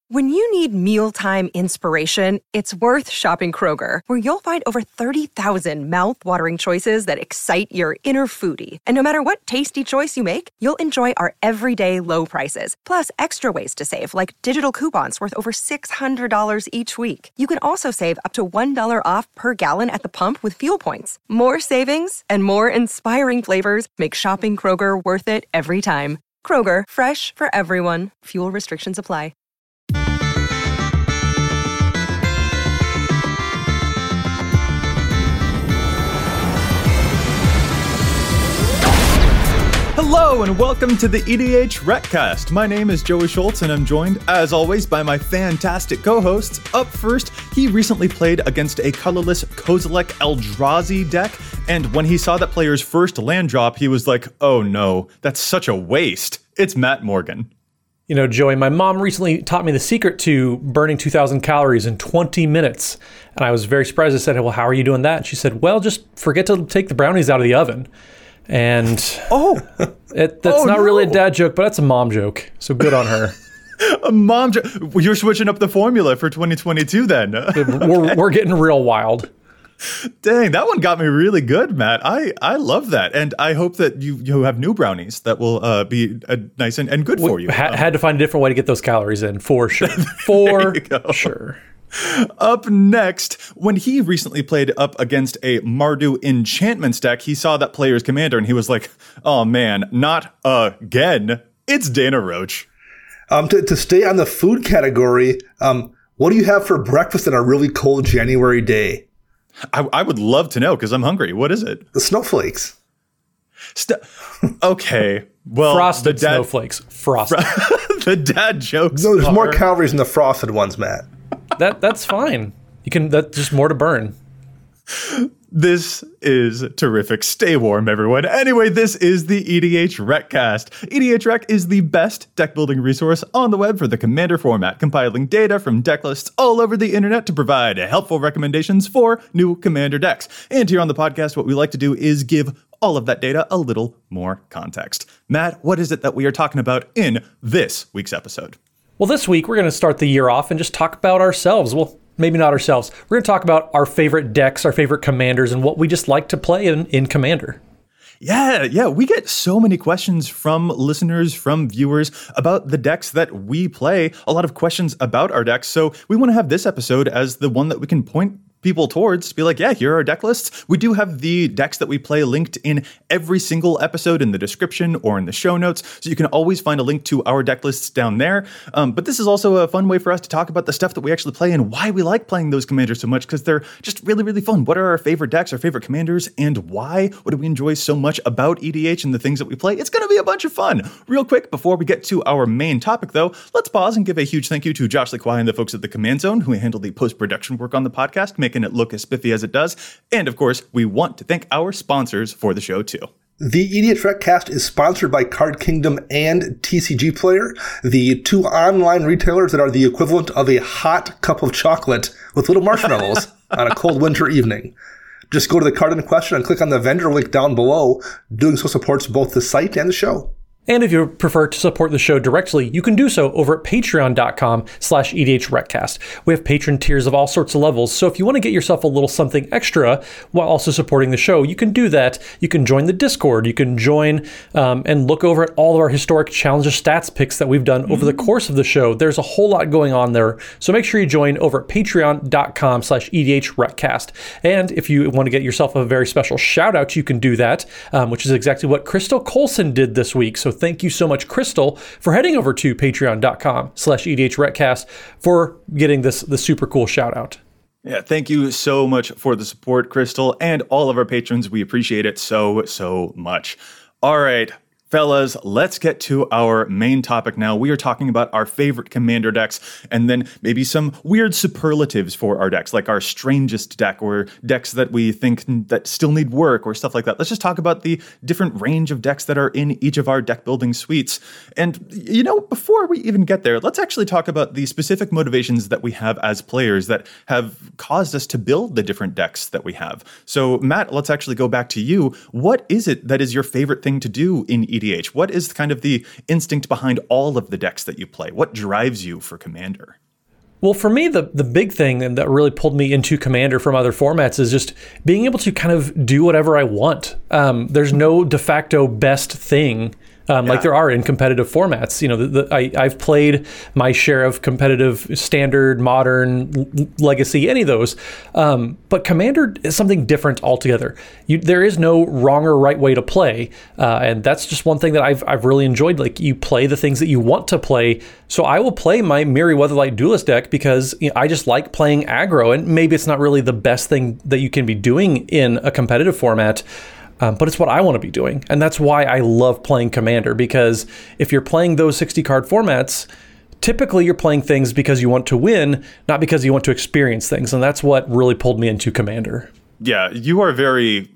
When you need mealtime inspiration, it's worth shopping Kroger, where you'll find over 30,000 mouth-watering choices that excite your inner foodie. And no matter what tasty choice you make, you'll enjoy our everyday low prices, plus extra ways to save, like digital coupons worth over $600 each week. You can also save up to $1 off per gallon at the pump with fuel points. More savings and more inspiring flavors make shopping Kroger worth it every time. Kroger, fresh for everyone. Fuel restrictions apply. Hello and welcome to the EDH Recast. My name is Joey Schultz and I'm joined, as always, by my fantastic co-hosts. Up first, he recently played against a colorless Kozilek Eldrazi deck, and when he saw that player's first land drop, he was like, oh no, that's such a waste. It's Matt Morgan. You know, Joey, my mom recently taught me the secret to burning 2,000 calories in 20 minutes. And I was very surprised. I said, well, how are you doing that? And she said, well, just forget to take the brownies out of the oven. And that's not really a dad joke, but that's a mom joke. So good on her. A mom joke? You're switching up the formula for 2022 then. We're getting real wild. Dang, that one got me really good, Matt. I love that. And I hope that you have new brownies that will be nice and good for you. Had to find a different way to get those calories in, for sure. For sure. Up next, when he recently played up against a Mardu Enchantments deck, he saw that player's commander and he was like, oh man, not again. It's Dana Roach. To stay on the food category, what do you have for breakfast on a really cold January day? I would love to know because I'm hungry. What is it? The snowflakes. Okay. Well, frosted snowflakes. Frosted. The dad jokes. No, there's more calories in the frosted ones, Matt. That's fine. That's just more to burn. This is terrific. Stay warm, everyone. Anyway, this is the EDH Recast. EDH Rec is the best deck building resource on the web for the Commander format, compiling data from deck lists all over the internet to provide helpful recommendations for new Commander decks. And here on the podcast, what we like to do is give all of that data a little more context. Matt, what is it that we are talking about in this week's episode? Well, this week, we're going to start the year off and just talk about ourselves. Well, maybe not ourselves. We're going to talk about our favorite decks, our favorite commanders, and what we just like to play in Commander. Yeah. We get so many questions from listeners, from viewers about the decks that we play, a lot of questions about our decks. So we want to have this episode as the one that we can point people towards to be like, yeah, here are our deck lists. We do have the decks that we play linked in every single episode in the description or in the show notes. So you can always find a link to our deck lists down there. But this is also a fun way for us to talk about the stuff that we actually play and why we like playing those commanders so much, because they're just really, really fun. What are our favorite decks, our favorite commanders, and why? What do we enjoy so much about EDH and the things that we play? It's going to be a bunch of fun. Real quick, before we get to our main topic, though, let's pause and give a huge thank you to Josh Lequai and the folks at the Command Zone who handle the post-production work on the podcast, making it look as spiffy as it does. And of course, we want to thank our sponsors for the show too. The EDH Recast is sponsored by Card Kingdom and TCG Player, the two online retailers that are the equivalent of a hot cup of chocolate with little marshmallows on a cold winter evening. Just go to the card in question and click on the vendor link down below. Doing so supports both the site and the show. And if you prefer to support the show directly, you can do so over at patreon.com/EDHRecast. We have patron tiers of all sorts of levels, so if you want to get yourself a little something extra while also supporting the show, you can do that. You can join the Discord. You can join and look over at all of our historic Challenger stats picks that we've done over the course of the show. There's a whole lot going on there, so make sure you join over at patreon.com/EDHRecast. And if you want to get yourself a very special shout out, you can do that, which is exactly what Crystal Colson did this week. So thank you so much, Crystal, for heading over to patreon.com/EDHRecast for getting the super cool shout out. Yeah, thank you so much for the support, Crystal, and all of our patrons. We appreciate it so much. All right, fellas, let's get to our main topic now. We are talking about our favorite commander decks and then maybe some weird superlatives for our decks, like our strangest deck or decks that we think that still need work or stuff like that. Let's just talk about the different range of decks that are in each of our deck building suites. And, you know, before we even get there, let's actually talk about the specific motivations that we have as players that have caused us to build the different decks that we have. So, Matt, let's actually go back to you. What is it that is your favorite thing to do in EDH? What is kind of the instinct behind all of the decks that you play? What drives you for Commander? Well, for me, the big thing that really pulled me into Commander from other formats is just being able to kind of do whatever I want. There's no de facto best thing like there are in competitive formats. You know, I've played my share of competitive, standard, modern, legacy, any of those. But Commander is something different altogether. There is no wrong or right way to play. And that's just one thing that I've really enjoyed. Like, you play the things that you want to play. So I will play my Mirri Weatherlight Duelist deck because I just like playing aggro. And maybe it's not really the best thing that you can be doing in a competitive format. But it's what I want to be doing. And that's why I love playing Commander, because if you're playing those 60 card formats, typically you're playing things because you want to win, not because you want to experience things. And that's what really pulled me into Commander. Yeah, you are very,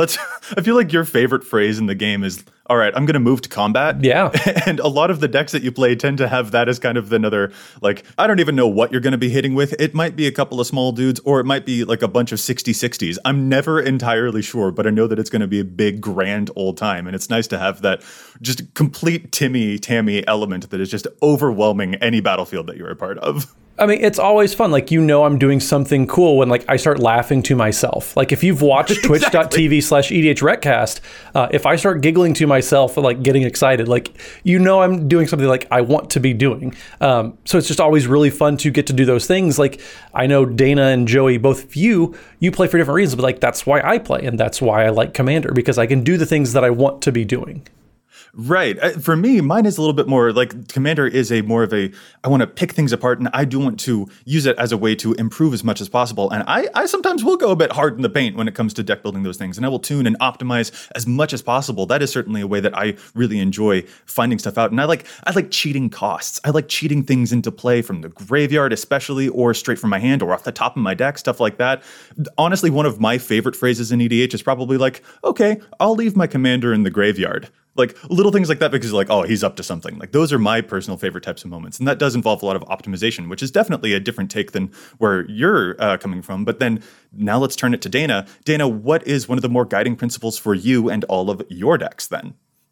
I feel like your favorite phrase in the game is, all right, I'm going to move to combat. Yeah. And a lot of the decks that you play tend to have that as kind of another, like, I don't even know what you're going to be hitting with. It might be a couple of small dudes, or it might be like a bunch of 60/60s. I'm never entirely sure, but I know that it's going to be a big, grand old time. And it's nice to have that just complete Tammy element that is just overwhelming any battlefield that you're a part of. I mean, it's always fun. Like, I'm doing something cool when, like, I start laughing to myself. Like, if you've watched Exactly. twitch.tv/EDHRECast, if I start giggling to myself and, like, getting excited, like, I'm doing something like I want to be doing. So it's just always really fun to get to do those things. Like, I know Dana and Joey, both of you play for different reasons, but, like, that's why I play, and that's why I like Commander, because I can do the things that I want to be doing. Right. For me, mine is a little bit more like Commander is I want to pick things apart, and I do want to use it as a way to improve as much as possible. And I sometimes will go a bit hard in the paint when it comes to deck building those things, and I will tune and optimize as much as possible. That is certainly a way that I really enjoy finding stuff out. And I like cheating costs. I like cheating things into play from the graveyard, especially, or straight from my hand or off the top of my deck, stuff like that. Honestly, one of my favorite phrases in EDH is probably like, okay, I'll leave my Commander in the graveyard. Like, little things like that, because like, oh, he's up to something. Like, those are my personal favorite types of moments. And that does involve a lot of optimization, which is definitely a different take than where you're coming from. But then now let's turn it to Dana. Dana, what is one of the more guiding principles for you and all of your decks then?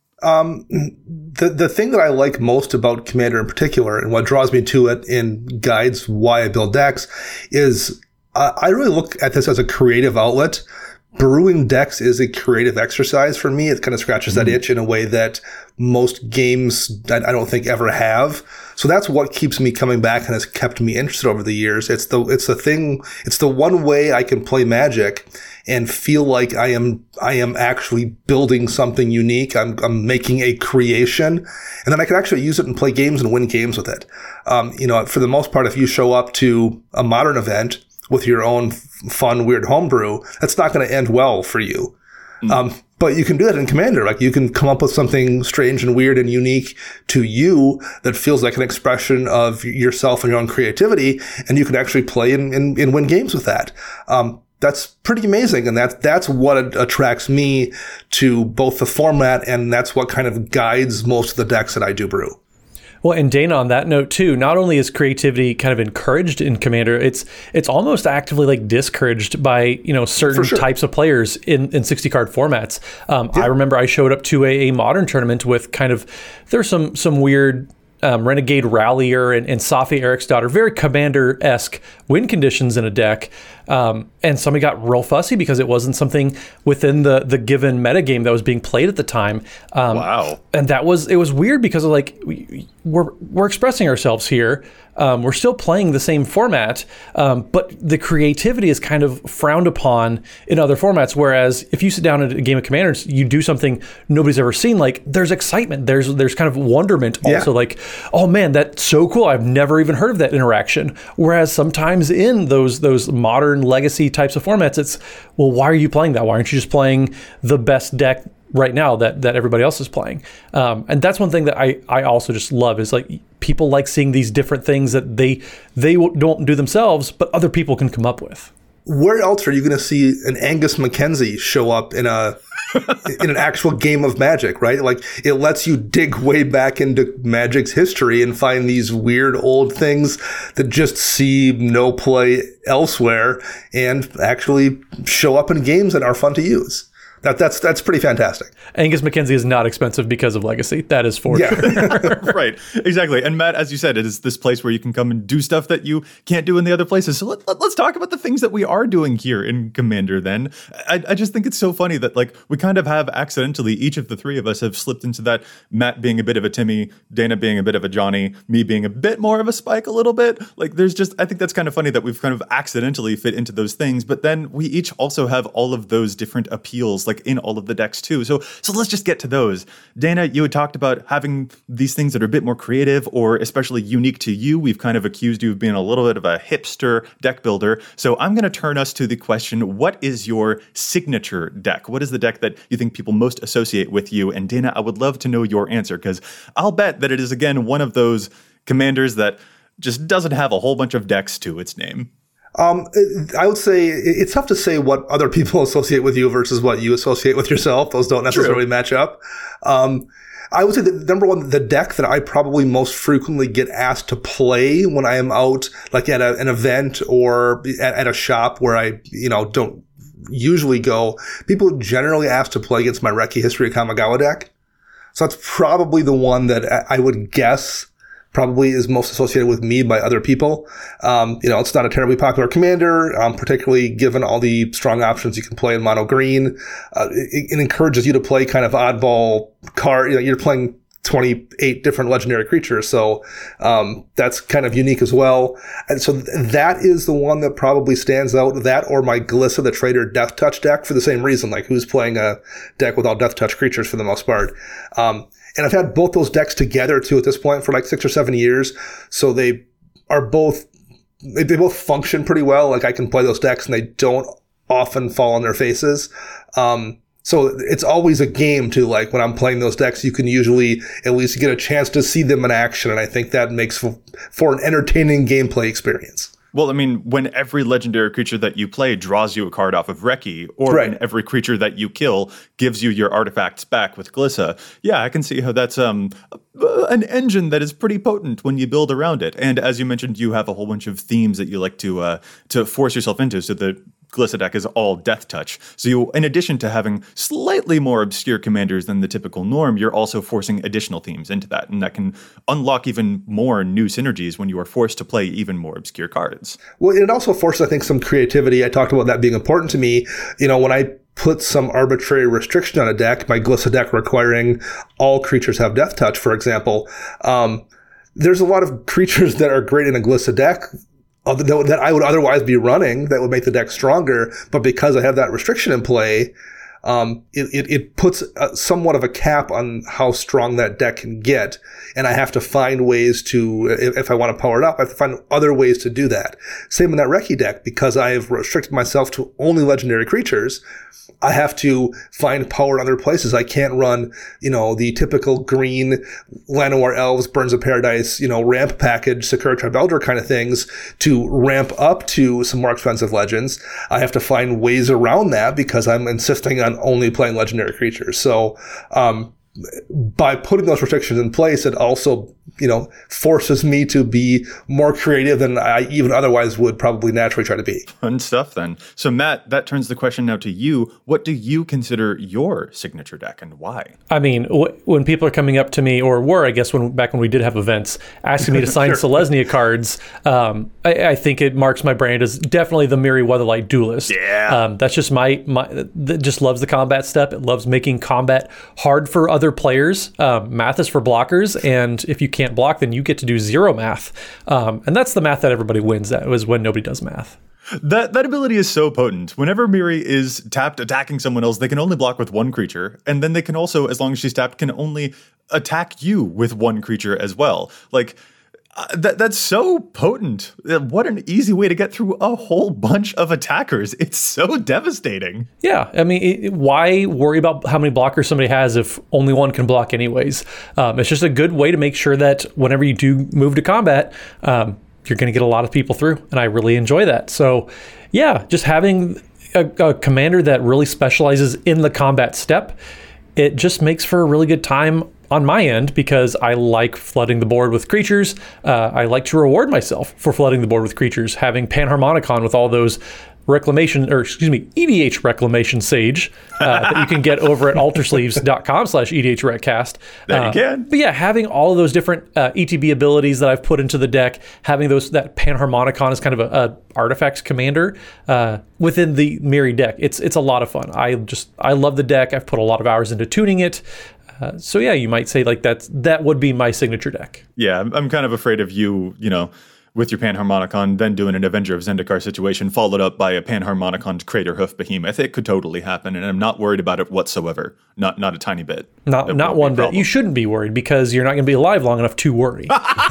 The thing that I like most about Commander in particular, and what draws me to it and guides why I build decks, is I really look at this as a creative outlet. Brewing decks is a creative exercise for me. It kind of scratches that itch in a way that most games I don't think ever have. So that's what keeps me coming back and has kept me interested over the years. It's the one way I can play Magic and feel like I am actually building something unique. I'm making a creation, and then I can actually use it and play games and win games with it. For the most part, if you show up to a Modern event with your own fun, weird homebrew, that's not going to end well for you. But you can do that in Commander. Like, you can come up with something strange and weird and unique to you that feels like an expression of yourself and your own creativity, and you can actually play and win games with that. That's pretty amazing, and that's what attracts me to both the format, and that's what kind of guides most of the decks that I do brew. Well, and Dana, on that note too, not only is creativity kind of encouraged in Commander, it's almost actively like discouraged by certain types of players in 60 card formats. I remember I showed up to a Modern tournament with there's some weird Renegade Rallier and Safi Eriksdottir, very Commander-esque win conditions in a deck. And somebody got real fussy because it wasn't something within the given metagame that was being played at the time. Wow. And it was weird because of we're expressing ourselves here. We're still playing the same format, but the creativity is kind of frowned upon in other formats. Whereas if you sit down at a game of Commanders, you do something nobody's ever seen. Like, there's excitement, there's kind of wonderment also. Like, oh man, that's so cool. I've never even heard of that interaction. Whereas sometimes in those modern legacy types of formats, it's, well, why are you playing that? Why aren't you just playing the best deck right now that everybody else is playing? And that's one thing that I also just love, is like, people like seeing these different things that they don't do themselves, but other people can come up with. Where else are you going to see an Angus Mackenzie show up in an actual game of Magic, right? Like, it lets you dig way back into Magic's history and find these weird old things that just see no play elsewhere and actually show up in games that are fun to use. That's pretty fantastic. Angus Mackenzie is not expensive because of Legacy. That is for sure. Right, exactly. And Matt, as you said, it is this place where you can come and do stuff that you can't do in the other places. So let's talk about the things that we are doing here in Commander then. I just think it's so funny that like we kind of have accidentally, each of the three of us have slipped into that, Matt being a bit of a Timmy, Dana being a bit of a Johnny, me being a bit more of a Spike a little bit. Like there's just, I think that's kind of funny that we've kind of accidentally fit into those things, but then we each also have all of those different appeals like in all of the decks too. So let's just get to those. Dana, you had talked about having these things that are a bit more creative or especially unique to you. We've kind of accused you of being a little bit of a hipster deck builder. So I'm going to turn us to the question, what is your signature deck? What is the deck that you think people most associate with you? And Dana, I would love to know your answer because I'll bet that it is, again, one of those commanders that just doesn't have a whole bunch of decks to its name. I would say it's tough to say what other people associate with you versus what you associate with yourself. Those don't necessarily match up. I would say that number one, the deck that I probably most frequently get asked to play when I am out, like at an event or at a shop where I, don't usually go, people generally ask to play against my Reki History of Kamigawa deck. So that's probably the one that I would guess probably is most associated with me by other people. It's not a terribly popular commander, particularly given all the strong options you can play in mono green. It encourages you to play kind of oddball card. You're playing 28 different legendary creatures. So, that's kind of unique as well. And so that is the one that probably stands out, that or my Glissa the Trader Death Touch deck for the same reason, like who's playing a deck with all Death Touch creatures for the most part. And I've had both those decks together too at this point for like 6 or 7 years. So they both function pretty well. Like I can play those decks and they don't often fall on their faces. So it's always a game too. Like when I'm playing those decks, you can usually at least get a chance to see them in action. And I think that makes for an entertaining gameplay experience. Well, I mean, when every legendary creature that you play draws you a card off of Reki, or when every creature that you kill gives you your artifacts back with Glissa, yeah, I can see how that's an engine that is pretty potent when you build around it. And as you mentioned, you have a whole bunch of themes that you like to force yourself into. So the Glissa deck is all Death Touch. So you, in addition to having slightly more obscure commanders than the typical norm, you're also forcing additional themes into that. And that can unlock even more new synergies when you are forced to play even more obscure cards. Well, it also forces, I think, some creativity. I talked about that being important to me. When I put some arbitrary restriction on a deck, my Glissa deck requiring all creatures have Death Touch, for example, there's a lot of creatures that are great in a Glissa deck that I would otherwise be running that would make the deck stronger. But because I have that restriction in play, it puts somewhat of a cap on how strong that deck can get. And I have to find ways to, if I want to power it up, I have to find other ways to do that. Same in that Reki deck, because I have restricted myself to only legendary creatures. I have to find power in other places. I can't run, the typical green Llanowar Elves, Burns of Paradise, ramp package, Sakura Tribe Elder kind of things to ramp up to some more expensive legends. I have to find ways around that because I'm insisting on only playing legendary creatures. So, by putting those restrictions in place, it also, forces me to be more creative than I even otherwise would probably naturally try to be. Fun stuff then. So Matt, that turns the question now to you. What do you consider your signature deck and why? I mean, when people are coming up to me, or were, I guess, back when we did have events, asking me to sign Selesnya cards, I think it marks my brand as definitely the Mirri Weatherlight Duelist. Yeah. That's just that just loves the combat step. It loves making combat hard for other players. Math is for blockers, and if you can't block, then you get to do 0 math. And that's the math that everybody wins. That was when nobody does math. That ability is so potent. Whenever Mirri is tapped attacking someone else, they can only block with one creature. And then they can also, as long as she's tapped, can only attack you with one creature as well. Like, that's so potent. What an easy way to get through a whole bunch of attackers. It's so devastating. Yeah, I mean, why worry about how many blockers somebody has if only one can block anyways? It's just a good way to make sure that whenever you do move to combat, you're going to get a lot of people through, and I really enjoy that. So, yeah, just having a commander that really specializes in the combat step, it just makes for a really good time on my end, because I like flooding the board with creatures, I like to reward myself for flooding the board with creatures, having Panharmonicon with all those EDH Reclamation Sage that you can get over at altersleeves.com/EDHRecast. There you can. But yeah, having all of those different ETB abilities that I've put into the deck, having that Panharmonicon as kind of a artifacts commander within the Mirri deck, it's a lot of fun. I love the deck. I've put a lot of hours into tuning it. So yeah, you might say like that would be my signature deck. Yeah, I'm kind of afraid of you know, with your Panharmonicon, then doing an Avenger of Zendikar situation, followed up by a Panharmonicon Craterhoof Behemoth. It could totally happen, and I'm not worried about it whatsoever. Not a tiny bit. Not one bit. You shouldn't be worried, because you're not going to be alive long enough to worry.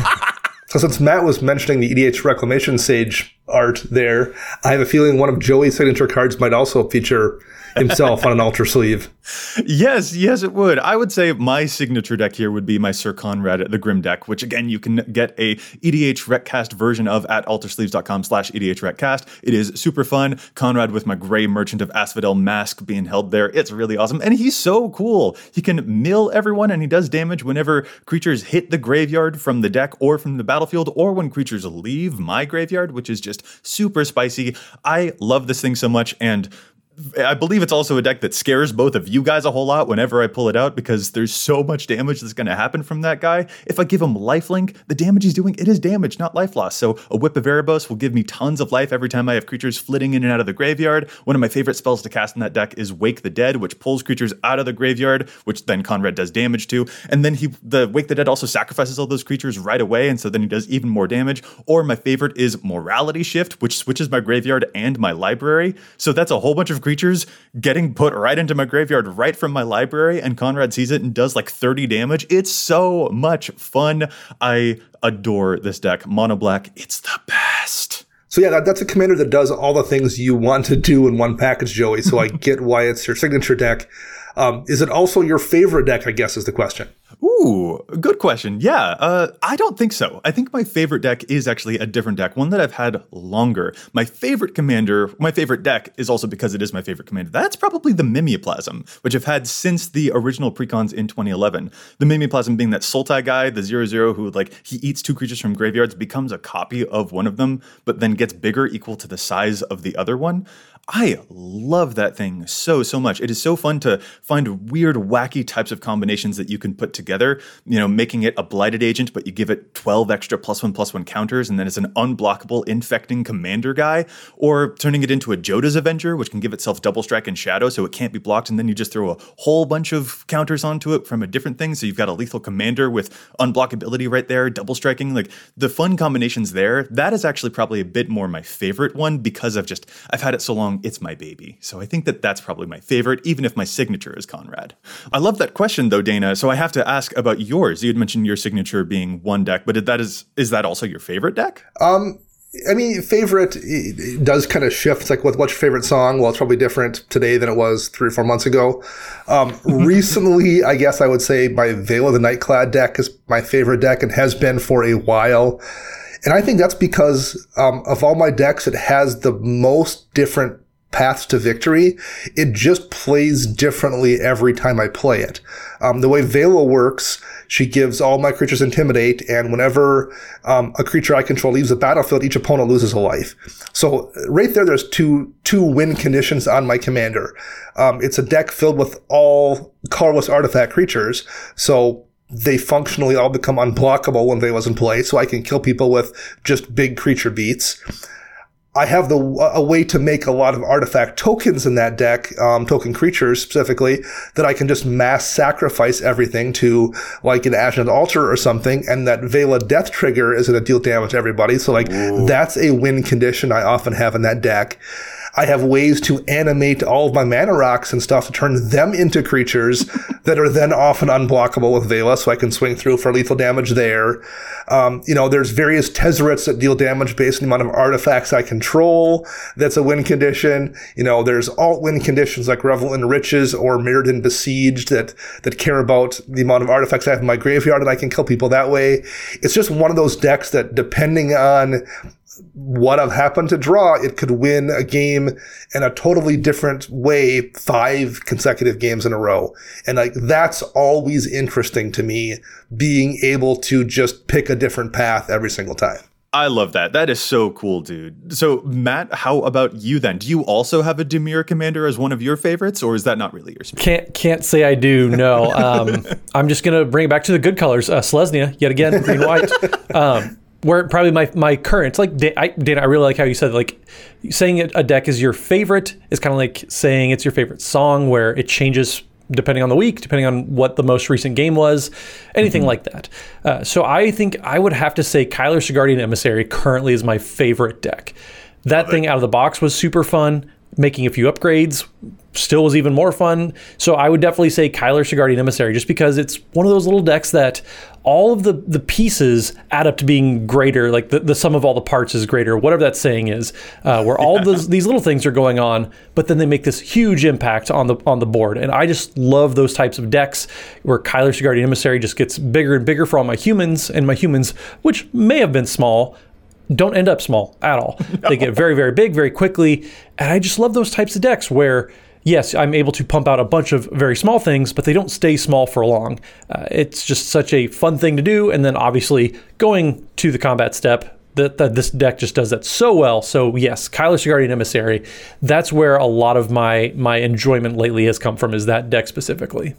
So since Matt was mentioning the EDH Reclamation Sage art there, I have a feeling one of Joey's signature cards might also feature himself on an Alter Sleeve. Yes, it would. I would say my signature deck here would be my Sir Conrad, the Grim deck, which again, you can get a EDH Recast version of at altersleeves.com/EDHRecast. It is super fun. Conrad with my gray Merchant of Asphodel mask being held there. It's really awesome. And he's so cool. He can mill everyone, and he does damage whenever creatures hit the graveyard from the deck or from the battlefield, or when creatures leave my graveyard, which is just super spicy. I love this thing so much, and I believe it's also a deck that scares both of you guys a whole lot whenever I pull it out, because there's so much damage that's going to happen from that guy. If I give him lifelink, the damage he's doing, it is damage, not life loss. So a Whip of Erebos will give me tons of life every time I have creatures flitting in and out of the graveyard. One of my favorite spells to cast in that deck is Wake the Dead, which pulls creatures out of the graveyard, which then Conrad does damage to. And then the Wake the Dead also sacrifices all those creatures right away, and so then he does even more damage. Or my favorite is Morality Shift, which switches my graveyard and my library. So that's a whole bunch of creatures getting put right into my graveyard right from my library, and Conrad sees it and does like 30 damage. It's so much fun. I adore this deck. Mono black, it's the best. So yeah, that's a commander that does all the things you want to do in one package, Joey. So I get why it's your signature deck. Is it also your favorite deck, I guess, is the question. Ooh, good question. Yeah, I don't think so. I think my favorite deck is actually a different deck, one that I've had longer. My favorite deck is also because it is my favorite commander. That's probably the Mimeoplasm, which I've had since the original precons in 2011. The Mimeoplasm being that Sultai guy, the 0/0 who he eats two creatures from graveyards, becomes a copy of one of them, but then gets bigger, equal to the size of the other one. I love that thing so much. It is so fun to find weird, wacky types of combinations that you can put together, making it a blighted agent, but you give it 12 extra +1/+1 counters, and then it's an unblockable infecting commander guy, or turning it into a Joda's Avenger, which can give itself double strike and shadow, so it can't be blocked, and then you just throw a whole bunch of counters onto it from a different thing, so you've got a lethal commander with unblockability right there, double striking, the fun combinations there. That is actually probably a bit more my favorite one, because I've had it so long. It's my baby. So I think that's probably my favorite, even if my signature is Conrad. I love that question though, Dana. So I have to ask about yours. You had mentioned your signature being one deck, but is that also your favorite deck? Favorite it does kind of shift. It's like, what's your favorite song? Well, it's probably different today than it was 3 or 4 months ago. Recently, I guess I would say my Veil of the Nightclad deck is my favorite deck and has been for a while. And I think that's because of all my decks, it has the most different paths to victory. It just plays differently every time I play it. The way Vela works, she gives all my creatures Intimidate, and whenever a creature I control leaves the battlefield, each opponent loses a life. So right there's two win conditions on my commander. It's a deck filled with all colorless artifact creatures, so they functionally all become unblockable when Vela's in play, so I can kill people with just big creature beats. I have a way to make a lot of artifact tokens in that deck, token creatures specifically, that I can just mass sacrifice everything to, like an Ashnod Altar or something, and that Vela Death Trigger is going to deal damage to everybody. So that's a win condition I often have in that deck. I have ways to animate all of my mana rocks and stuff to turn them into creatures that are then often unblockable with Vela, so I can swing through for lethal damage there. There's various Tezzerets that deal damage based on the amount of artifacts I control. That's a win condition. There's alt win conditions like Revel in Riches or Mirrodin Besieged that care about the amount of artifacts I have in my graveyard, and I can kill people that way. It's just one of those decks that, depending on what have happened to draw, it could win a game in a totally different way 5 consecutive games in a row. And like, that's always interesting to me, being able to just pick a different path every single time. I love that. That is so cool, dude. So, Matt, how about you then? Do you also have a Dimir commander as one of your favorites, or is that not really your speed? Can't say I do, no. I'm just going to bring it back to the good colors. Selesnya, yet again, green-white. Where probably my current, like, Dana, I really like how you said, like, saying a deck is your favorite is kind of like saying it's your favorite song, where it changes depending on the week, depending on what the most recent game was, anything like that. So I think I would have to say Kyler Sigardian Emissary currently is my favorite deck. That thing out of the box was super fun. Making a few upgrades still was even more fun. So I would definitely say Kyler Sigardian Emissary, just because it's one of those little decks that all of the pieces add up to being greater, like the sum of all the parts is greater, whatever that saying is, where all these little things are going on, but then they make this huge impact on the board. And I just love those types of decks where Kyler Sigardian Emissary just gets bigger and bigger for all my humans, and my humans, which may have been small, don't end up small at all. No. They get very, very big very quickly. And I just love those types of decks where, yes, I'm able to pump out a bunch of very small things, but they don't stay small for long. It's just such a fun thing to do. And then obviously going to the combat step, that this deck just does that so well. So yes, Kyler Sigardian Emissary, that's where a lot of my enjoyment lately has come from, is that deck specifically.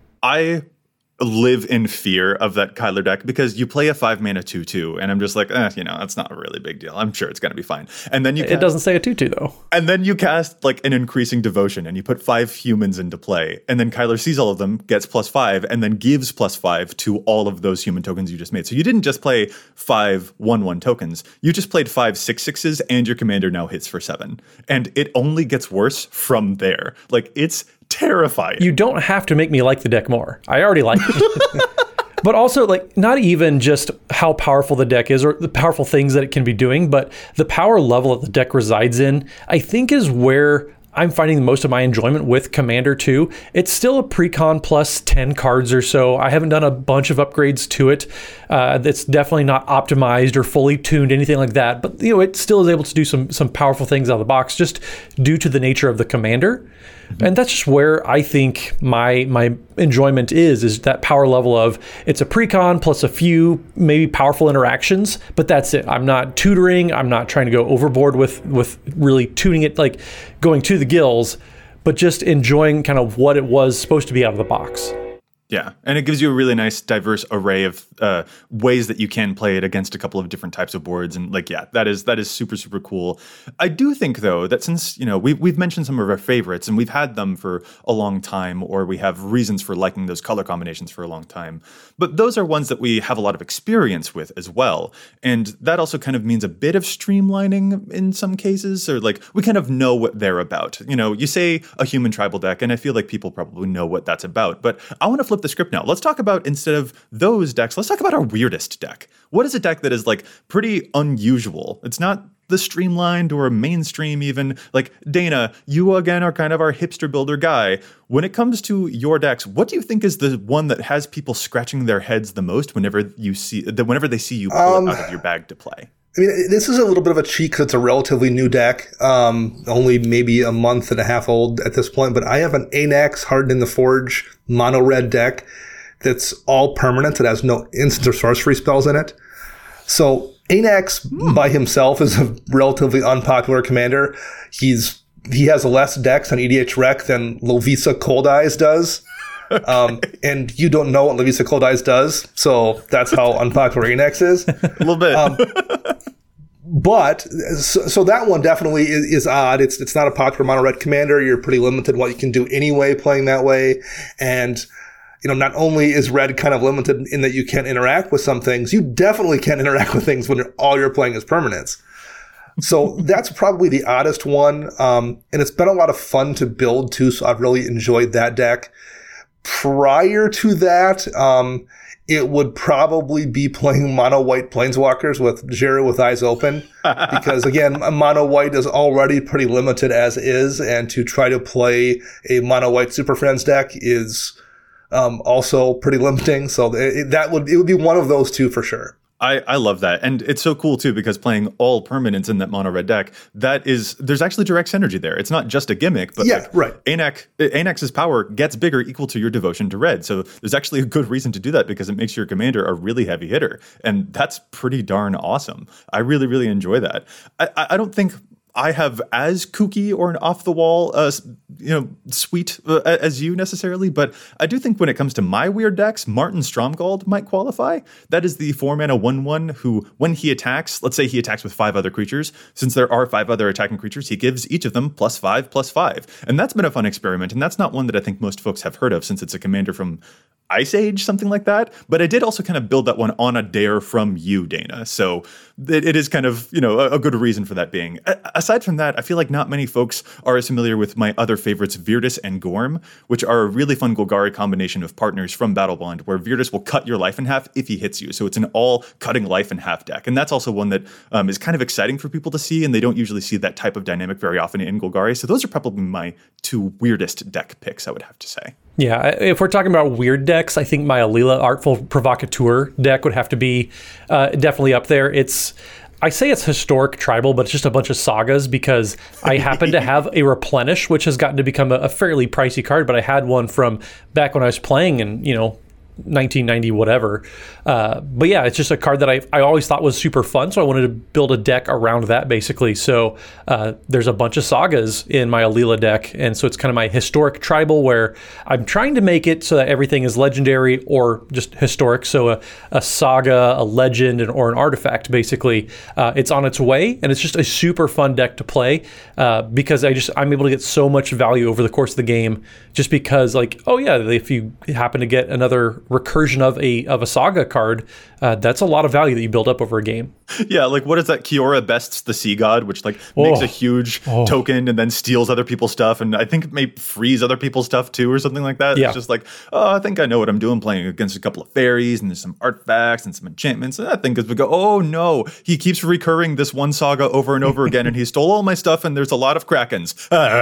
I live in fear of that Kyler deck because you play a 5-mana 2/2, and I'm just like, that's not a really big deal. I'm sure it's going to be fine. And then it doesn't say a 2/2 though. And then you cast like an Increasing Devotion, and you put 5 humans into play, and then Kyler sees all of them, gets +5, and then gives +5 to all of those human tokens you just made. So you didn't just play 5 1/1 tokens. You just played 5 6/6s, and your commander now hits for 7. And it only gets worse from there. Like, it's terrifying. You don't have to make me like the deck more. I already like it. But also, like, not even just how powerful the deck is or the powerful things that it can be doing, but the power level that the deck resides in, I think, is where I'm finding most of my enjoyment with Commander 2. It's still a precon plus 10 cards or so. I haven't done a bunch of upgrades to it. It's definitely not optimized or fully tuned, anything like that. But, it still is able to do some powerful things out of the box just due to the nature of the Commander. And that's just where I think my enjoyment is that power level of, it's a precon plus a few maybe powerful interactions, but that's it. I'm not tutoring. I'm not trying to go overboard with really tuning it, like going to the gills, but just enjoying kind of what it was supposed to be out of the box. Yeah, and it gives you a really nice, diverse array of ways that you can play it against a couple of different types of boards, and that is super, super cool. I do think though that since we've mentioned some of our favorites, and we've had them for a long time, or we have reasons for liking those color combinations for a long time, but those are ones that we have a lot of experience with as well, and that also kind of means a bit of streamlining in some cases, or like we kind of know what they're about. You say a human tribal deck, and I feel like people probably know what that's about, but I want to flip the script now. Let's talk about, instead of those decks, let's talk about our weirdest deck. What is a deck that is like pretty unusual? It's not the streamlined or mainstream even. Like, Dana, you again are kind of our hipster builder guy. When it comes to your decks, what do you think is the one that has people scratching their heads the most whenever they see you pull it out of your bag to play? I mean, this is a little bit of a cheat because it's a relatively new deck, only maybe a month and a half old at this point, but I have an Anax Hardened in the Forge mono red deck that's all permanent. It has no instant or sorcery spells in it. So Anax by himself is a relatively unpopular commander. He has less decks on EDH Rec than Lovisa Cold Eyes does. And you don't know what Lovisa Cold Eyes does, so that's how unpopular Anax is. A little bit. But so that one definitely is odd. It's not a popular mono red commander. You're pretty limited what you can do anyway playing that way. And not only is red kind of limited in that you can't interact with some things, you definitely can't interact with things when all you're playing is permanents. So that's probably the oddest one. And it's been a lot of fun to build too, so I've really enjoyed that deck. Prior to that, it would probably be playing mono white Planeswalkers with Jiro with Eyes Open, because again, mono white is already pretty limited as is, and to try to play a mono white Super Friends deck is also pretty limiting. So it would be one of those two for sure. I love that. And it's so cool too, because playing all permanents in that mono red deck, there's actually direct synergy there. It's not just a gimmick, but right. Anax's power gets bigger equal to your devotion to red. So there's actually a good reason to do that, because it makes your commander a really heavy hitter. And that's pretty darn awesome. I really, really enjoy that. I don't think I have as kooky or an off-the-wall, suite as you necessarily, but I do think when it comes to my weird decks, Martin Stromgald might qualify. That is the 4-mana 1/1 who, when he attacks, let's say he attacks with 5 other creatures, since there are 5 other attacking creatures, he gives each of them +5/+5. And that's been a fun experiment, and that's not one that I think most folks have heard of, since it's a commander from Ice Age, something like that. But I did also kind of build that one on a dare from you, Dana. So it is kind of, a good reason for that being. Aside from that, I feel like not many folks are as familiar with my other favorites, Virtus and Gorm, which are a really fun Golgari combination of partners from Battle Bond, where Virtus will cut your life in half if he hits you. So it's an all cutting life in half deck. And that's also one that is kind of exciting for people to see, and they don't usually see that type of dynamic very often in Golgari. So those are probably my 2 weirdest deck picks, I would have to say. Yeah, if we're talking about weird decks, I think my Alila Artful Provocateur deck would have to be definitely up there. I say it's historic tribal, but it's just a bunch of sagas, because I happen to have a Replenish, which has gotten to become a fairly pricey card, but I had one from back when I was playing in, 1990 whatever. But yeah, it's just a card that I always thought was super fun, so I wanted to build a deck around that, basically. So there's a bunch of sagas in my Alila deck, and so it's kind of my historic tribal, where I'm trying to make it so that everything is legendary or just historic. So a saga, a legend, or an artifact, basically. It's on its way, and it's just a super fun deck to play, because I'm able to get so much value over the course of the game, just because, if you happen to get another recursion of a saga card, that's a lot of value that you build up over a game. Yeah, what is that? Kiora Bests the Sea God, which makes a huge token and then steals other people's stuff, and I think it may freeze other people's stuff too, or something like that. Yeah. It's just I think I know what I'm doing, playing against a couple of fairies, and there's some artifacts and some enchantments, and I think as we go, oh no, he keeps recurring this one saga over and over again, and he stole all my stuff, and there's a lot of Krakens.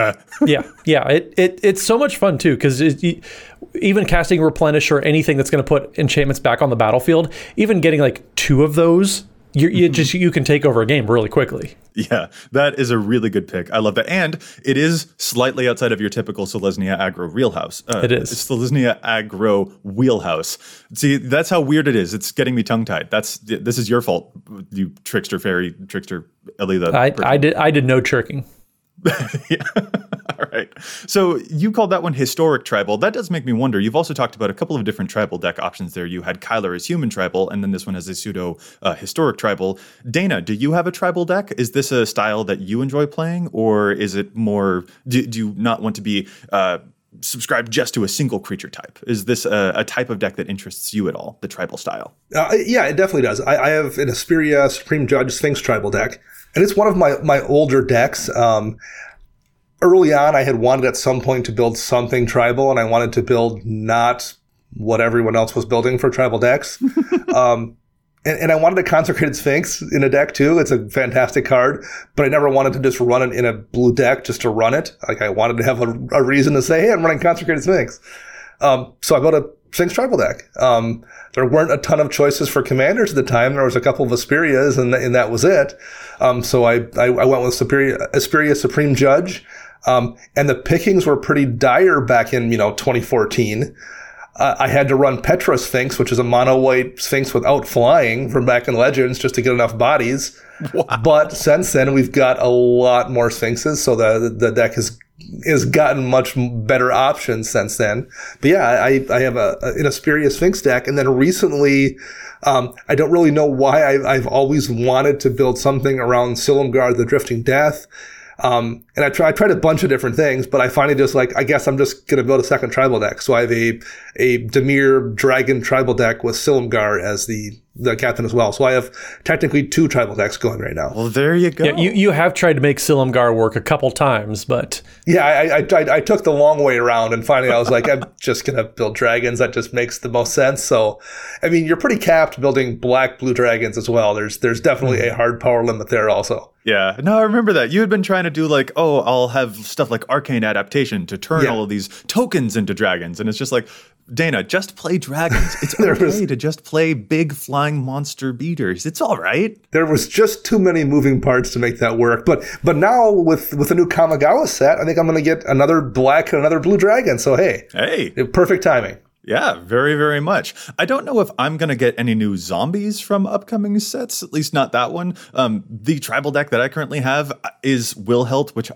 Yeah, it's so much fun too, because even casting Replenish or anything that's going to put enchantments back on the battlefield, even getting 2 of those, you can take over a game really quickly. Yeah, that is a really good pick. I love that. And it is slightly outside of your typical Selesnya aggro wheelhouse. It is. It's Selesnya aggro wheelhouse. See, that's how weird it is. It's getting me tongue-tied. This is your fault, you trickster fairy, trickster Alila. I did no tricking. Yeah. All right. So you called that one historic tribal. That does make me wonder. You've also talked about a couple of different tribal deck options there. You had Kyler as human tribal, and then this one has a pseudo historic tribal. Dana, do you have a tribal deck? Is this a style that you enjoy playing, or is it more, do you not want to be subscribed just to a single creature type? Is this a type of deck that interests you at all, the tribal style? Yeah, it definitely does. I have an Asperia Supreme Judge Sphinx tribal deck, and it's one of my older decks. Early on, I had wanted at some point to build something tribal, and I wanted to build not what everyone else was building for tribal decks. And I wanted a Consecrated Sphinx in a deck too. It's a fantastic card, but I never wanted to just run it in a blue deck just to run it. I wanted to have a reason to say, hey, I'm running Consecrated Sphinx. So I built a Sphinx tribal deck. There weren't a ton of choices for commanders at the time. There was a couple of Asperias, and that was it. So I went with Asperia Supreme Judge. And the pickings were pretty dire back in, 2014. I had to run Petra Sphinx, which is a mono-white Sphinx without flying from back in Legends, just to get enough bodies. Wow. But since then, we've got a lot more Sphinxes, so the deck has gotten much better options since then. But yeah, I have an Asperia Sphinx deck, and then recently, I don't really know why I've always wanted to build something around Silumgar the Drifting Death. And I tried a bunch of different things, but I finally just I guess I'm just going to build a second tribal deck. So I have a Dimir Dragon tribal deck with Silumgar as the captain as well. So I have technically 2 tribal decks going right now. Well, there you go. Yeah, you have tried to make Silumgar work a couple times, but... Yeah, I took the long way around, and finally I was like, I'm just going to build dragons. That just makes the most sense. So, I mean, you're pretty capped building black-blue dragons as well. There's definitely a hard power limit there also. Yeah, no, I remember that. You had been trying to do I'll have stuff like Arcane Adaptation to turn all of these tokens into dragons. And it's just Dana, just play dragons. It's okay to just play big flying monster beaters. It's all right. There was just too many moving parts to make that work. But now with the new Kamigawa set, I think I'm going to get another black and another blue dragon. So hey, perfect timing. Yeah, very, very much. I don't know if I'm going to get any new zombies from upcoming sets, at least not that one. The tribal deck that I currently have is Wilhelt, which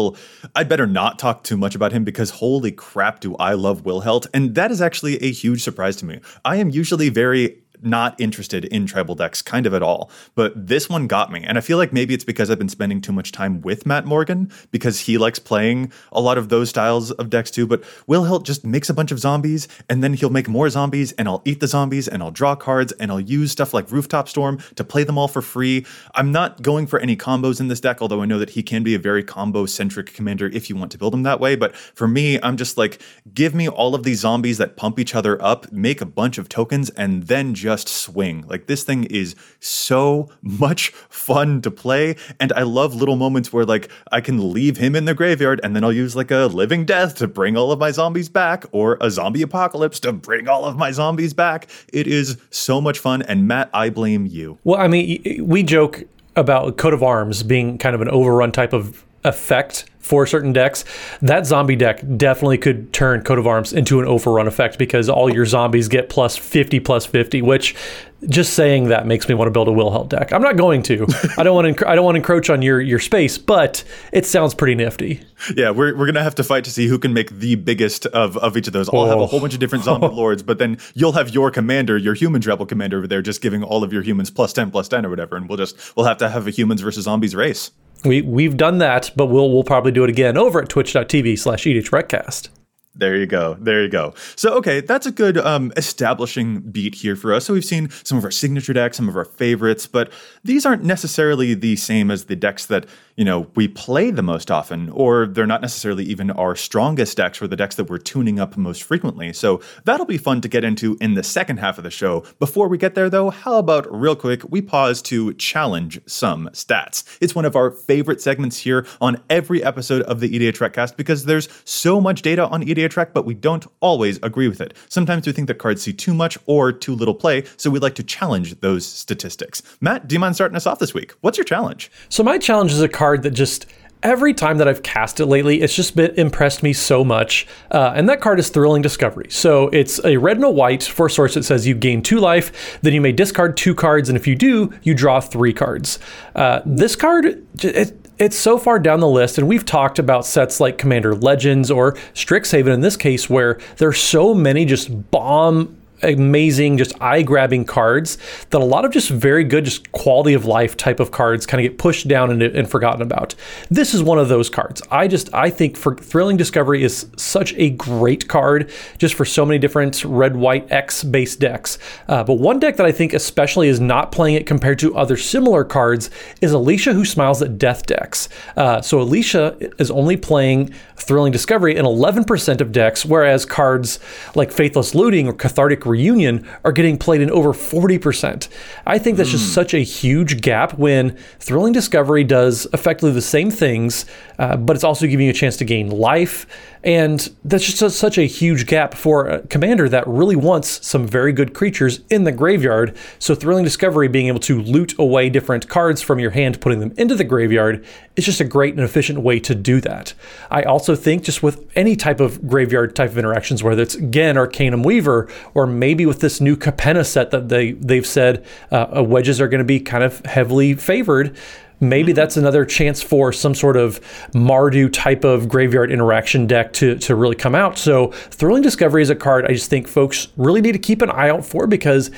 I'd better not talk too much about him because holy crap do I love Wilhelt. And that is actually a huge surprise to me. I am usually very not interested in tribal decks kind of at all, but this one got me. And I feel like maybe it's because I've been spending too much time with Matt Morgan because he likes playing a lot of those styles of decks too. But Wilhelt just makes a bunch of zombies and then he'll make more zombies and I'll eat the zombies and I'll draw cards and I'll use stuff like Rooftop Storm to play them all for free. I'm not going for any combos in this deck, although I know that he can be a very combo centric commander if you want to build him that way. But for me, I'm just like, give me all of these zombies that pump each other up, make a bunch of tokens, and then just swing. Like this thing is so much fun to play, and I love little moments where like I can leave him in the graveyard and then I'll use like a Living Death to bring all of my zombies back, or a Zombie Apocalypse to bring all of my zombies back. It is so much fun, and Matt, I blame you. Well, I mean, we joke about Coat of Arms being kind of an overrun type of effect for certain decks. That zombie deck definitely could turn Coat of Arms into an overrun effect because all your zombies get +50/+50, which just saying that makes me want to build a Wilhelt deck. I'm not going to. I don't want to encroach on your space, but it sounds pretty nifty. Yeah, we're gonna have to fight to see who can make the biggest of each of those. I'll have a whole bunch of different zombie lords, but then you'll have your commander, your human tribal commander over there, just giving all of your humans +10/+10 or whatever, and we'll have to have a humans versus zombies race. We've done that, but we'll probably do it again over at twitch.tv/EDHRECast. There you go. There you go. So, okay, that's a good establishing beat here for us. So we've seen some of our signature decks, some of our favorites, but these aren't necessarily the same as the decks that, we play the most often, or they're not necessarily even our strongest decks or the decks that we're tuning up most frequently. So that'll be fun to get into in the second half of the show. Before we get there, though, how about real quick, we pause to challenge some stats. It's one of our favorite segments here on every episode of the EDHRECast because there's so much data on EDHREC, but we don't always agree with it. Sometimes we think that cards see too much or too little play, so we like to challenge those statistics. Matt, do you mind starting us off this week? What's your challenge? So my challenge is a card that just every time that I've cast it lately, it's just impressed me so much. And that card is Thrilling Discovery. So it's a red and a white for a source that says you gain 2 life, then you may discard 2 cards, and if you do, you draw 3 cards. This card, it's so far down the list, and we've talked about sets like Commander Legends or Strixhaven in this case, where there's so many just bomb amazing, just eye-grabbing cards that a lot of just very good, just quality of life type of cards kind of get pushed down and forgotten about. This is one of those cards. I think for Thrilling Discovery is such a great card just for so many different red-white X-based decks. But one deck that I think especially is not playing it compared to other similar cards is Alicia Who Smiles at Death decks. So Alicia is only playing Thrilling Discovery in 11% of decks, whereas cards like Faithless Looting or Cathartic Reunion are getting played in over 40%. I think that's just such a huge gap when Thrilling Discovery does effectively the same things, but it's also giving you a chance to gain life. And that's just such a huge gap for a commander that really wants some very good creatures in the graveyard. So Thrilling Discovery, being able to loot away different cards from your hand, putting them into the graveyard, is just a great and efficient way to do that. I also think just with any type of graveyard type of interactions, whether it's again Arcanum Weaver, or maybe with this new Capenna set that they've said wedges are going to be kind of heavily favored, maybe that's another chance for some sort of Mardu type of graveyard interaction deck to really come out. So Thrilling Discovery is a card I just think folks really need to keep an eye out for, because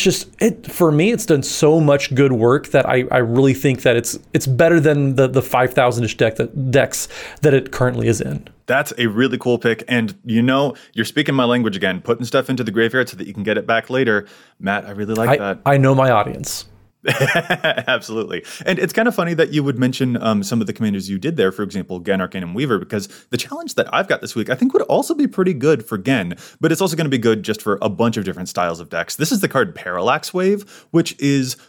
for me, it's done so much good work that I really think that it's better than the 5,000-ish decks that it currently is in. That's a really cool pick. And you're speaking my language again, putting stuff into the graveyard so that you can get it back later. Matt, I really like that. I know my audience. Absolutely. And it's kind of funny that you would mention some of the commanders you did there, for example, Gen Arcanum Weaver, because the challenge that I've got this week I think would also be pretty good for Gen, but it's also going to be good just for a bunch of different styles of decks. This is the card Parallax Wave, which is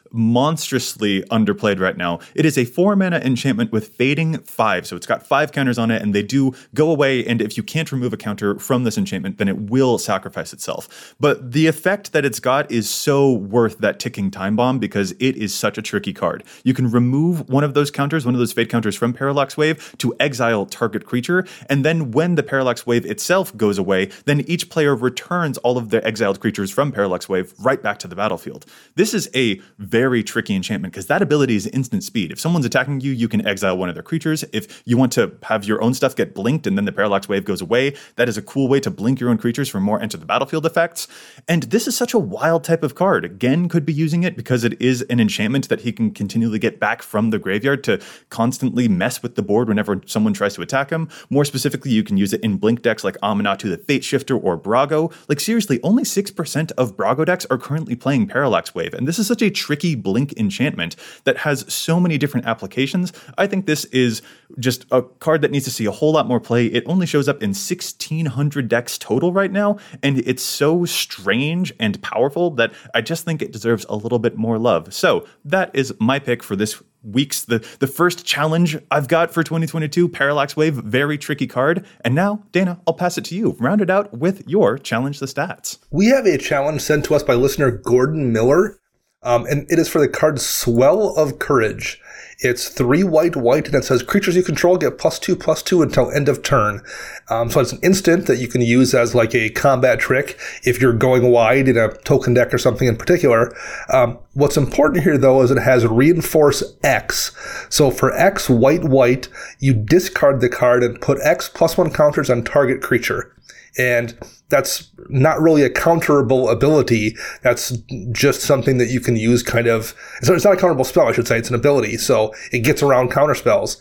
monstrously underplayed right now. It is a 4-mana enchantment with Fading 5. So it's got 5 counters on it, and they do go away. And if you can't remove a counter from this enchantment, then it will sacrifice itself. But the effect that it's got is so worth that ticking time bomb because it is such a tricky card. You can remove one of those counters, one of those fade counters from Parallax Wave to exile target creature. And then when the Parallax Wave itself goes away, then each player returns all of their exiled creatures from Parallax Wave right back to the battlefield. This is a very tricky enchantment because that ability is instant speed. If someone's attacking you, you can exile one of their creatures. If you want to have your own stuff get blinked and then the Parallax Wave goes away, that is a cool way to blink your own creatures for more enter the battlefield effects. And this is such a wild type of card. Gen could be using it because it is an enchantment that he can continually get back from the graveyard to constantly mess with the board whenever someone tries to attack him. More specifically, you can use it in blink decks like Aminatou the Fate Shifter or Brago. Like seriously, only 6% of Brago decks are currently playing Parallax Wave, and this is such a tricky blink enchantment that has so many different applications. I think this is just a card that needs to see a whole lot more play. It only shows up in 1,600 decks total right now, and it's so strange and powerful that I just think it deserves a little bit more love. So that is my pick for this week's, the first challenge I've got for 2022, Parallax Wave, very tricky card. And now, Dana, I'll pass it to you. Round it out with your Challenge the Stats. We have a challenge sent to us by listener Gordon Miller, and it is for the card Swell of Courage. It's 3 white, and it says creatures you control get +2/+2 until end of turn. So it's an instant that you can use as like a combat trick if you're going wide in a token deck or something in particular. What's important here, though, is it has Reinforce X. So for X white, you discard the card and put X +1 counters on target creature. And that's not really a counterable ability. That's just something that you can use kind of. So it's not a counterable spell, I should say. It's an ability. So it gets around counter spells.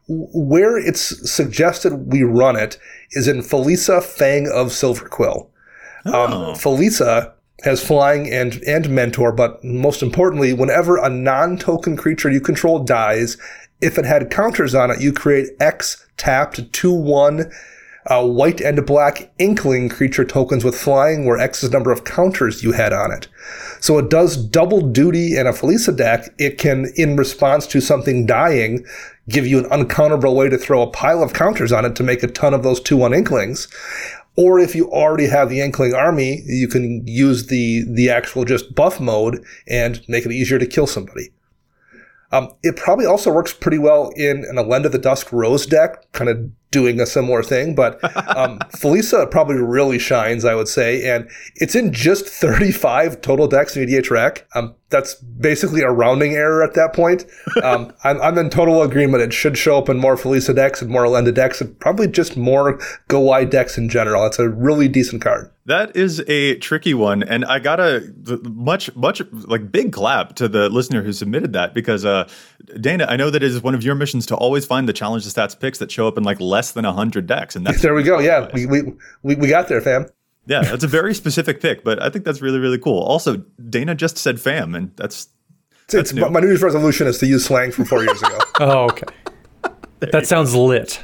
Where it's suggested we run it is in Felisa, Fang of Silverquill. Felisa has flying and mentor, but most importantly, whenever a non-token creature you control dies, if it had counters on it, you create X tapped 2/1 white and black Inkling creature tokens with flying, where X is the number of counters you had on it. So it does double duty in a Felisa deck. It can, in response to something dying, give you an uncounterable way to throw a pile of counters on it to make a ton of those 2/1 Inklings. Or if you already have the Inkling army, you can use the actual just buff mode and make it easier to kill somebody. It probably also works pretty well in an Elenda the Dusk Rose deck, kind of doing a similar thing, but Felisa probably really shines, I would say, and it's in just 35 total decks in EDH Rec. That's basically a rounding error at that point. I'm in total agreement. It should show up in more Felisa decks and more Elenda decks, and probably just more go wide decks in general. It's a really decent card. That is a tricky one, and I got a much like big clap to the listener who submitted that because Dana, I know that it is one of your missions to always find the Challenge the Stats picks that show up in like less than 100 decks, and that's there we go. Yeah, we got there, fam. Yeah, that's a very specific pick, but I think that's really, really cool. Also, Dana just said fam, and that's new. My New Year's resolution is to use slang from 4 years ago. Oh, okay. That sounds lit.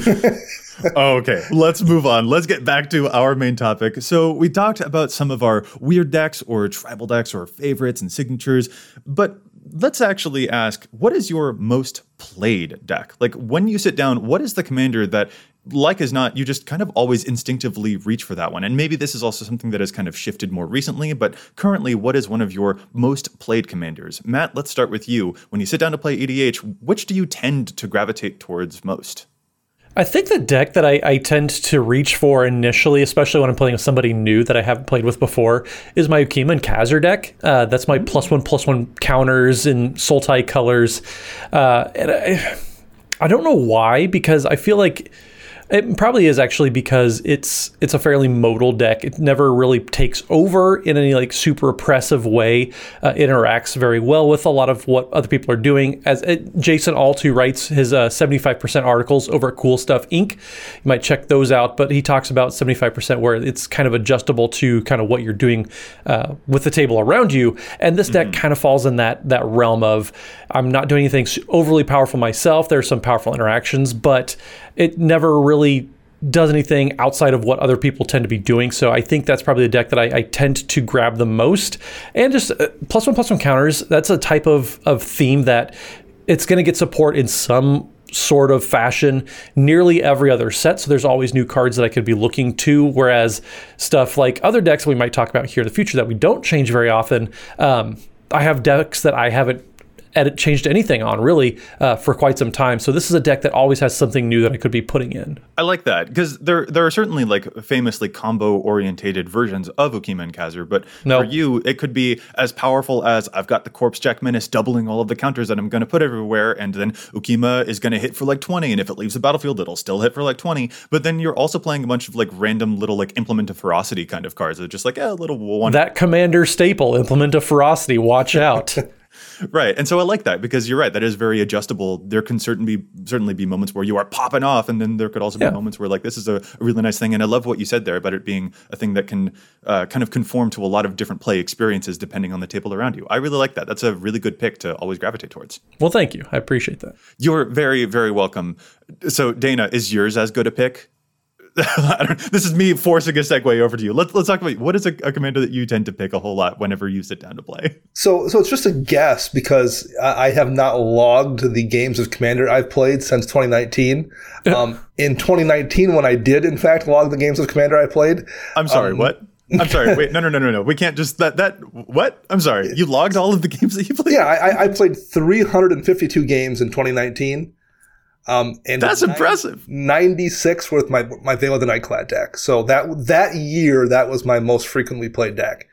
Okay, let's move on. Let's get back to our main topic. So we talked about some of our weird decks or tribal decks or favorites and signatures, but let's actually ask, what is your most played deck? Like when you sit down, what is the commander that, like as not, you just kind of always instinctively reach for that one? And maybe this is also something that has kind of shifted more recently, but currently, what is one of your most played commanders? Matt, let's start with you. When you sit down to play EDH, which do you tend to gravitate towards most? I think the deck that I tend to reach for initially, especially when I'm playing with somebody new that I haven't played with before, is my Ukima and Khazar deck. That's my +1/+1 counters in Sultai colors. And I don't know why, because I feel like it probably is actually because it's a fairly modal deck. It never really takes over in any like super oppressive way. Interacts very well with a lot of what other people are doing. As Jason Alt, who writes his 75% articles over at Cool Stuff Inc., you might check those out. But he talks about 75% where it's kind of adjustable to kind of what you're doing with the table around you. And this deck kind of falls in that realm of I'm not doing anything overly powerful myself. There's some powerful interactions, but it never really does anything outside of what other people tend to be doing. So I think that's probably the deck that I tend to grab the most. And just +1/+1 counters, that's a type of theme that it's going to get support in some sort of fashion nearly every other set. So there's always new cards that I could be looking to. Whereas stuff like other decks we might talk about here in the future that we don't change very often, I have decks that I haven't changed anything on really for quite some time. So this is a deck that always has something new that I could be putting in. I like that because there are certainly like famously combo orientated versions of Ukima and Kazur, but for you, it could be as powerful as I've got the Corpse Jack Menace doubling all of the counters that I'm going to put everywhere, and then Ukima is going to hit for like 20, and if it leaves the battlefield, it'll still hit for like 20. But then you're also playing a bunch of like random little like Implement of Ferocity kind of cards that are just like a little one. That commander staple, Implement of Ferocity, watch out. Right. And so I like that because you're right. That is very adjustable. There can certainly be moments where you are popping off. And then there could also be moments where like, this is a really nice thing. And I love what you said there about it being a thing that can kind of conform to a lot of different play experiences depending on the table around you. I really like that. That's a really good pick to always gravitate towards. Well, thank you. I appreciate that. You're very, very welcome. So Dana, is yours as good a pick? This is me forcing a segue over to you. Let's talk about what is a commander that you tend to pick a whole lot whenever you sit down to play. So it's just a guess because I have not logged the games of Commander I've played since 2019. In 2019, when I did in fact log the games of Commander I played, I'm sorry, what? I'm sorry. Wait, no. We can't just what? I'm sorry. You logged all of the games that you played? Yeah, I played 352 games in 2019. And that's impressive. 96 with my Veil of the Nightclad deck. So that year, that was my most frequently played deck.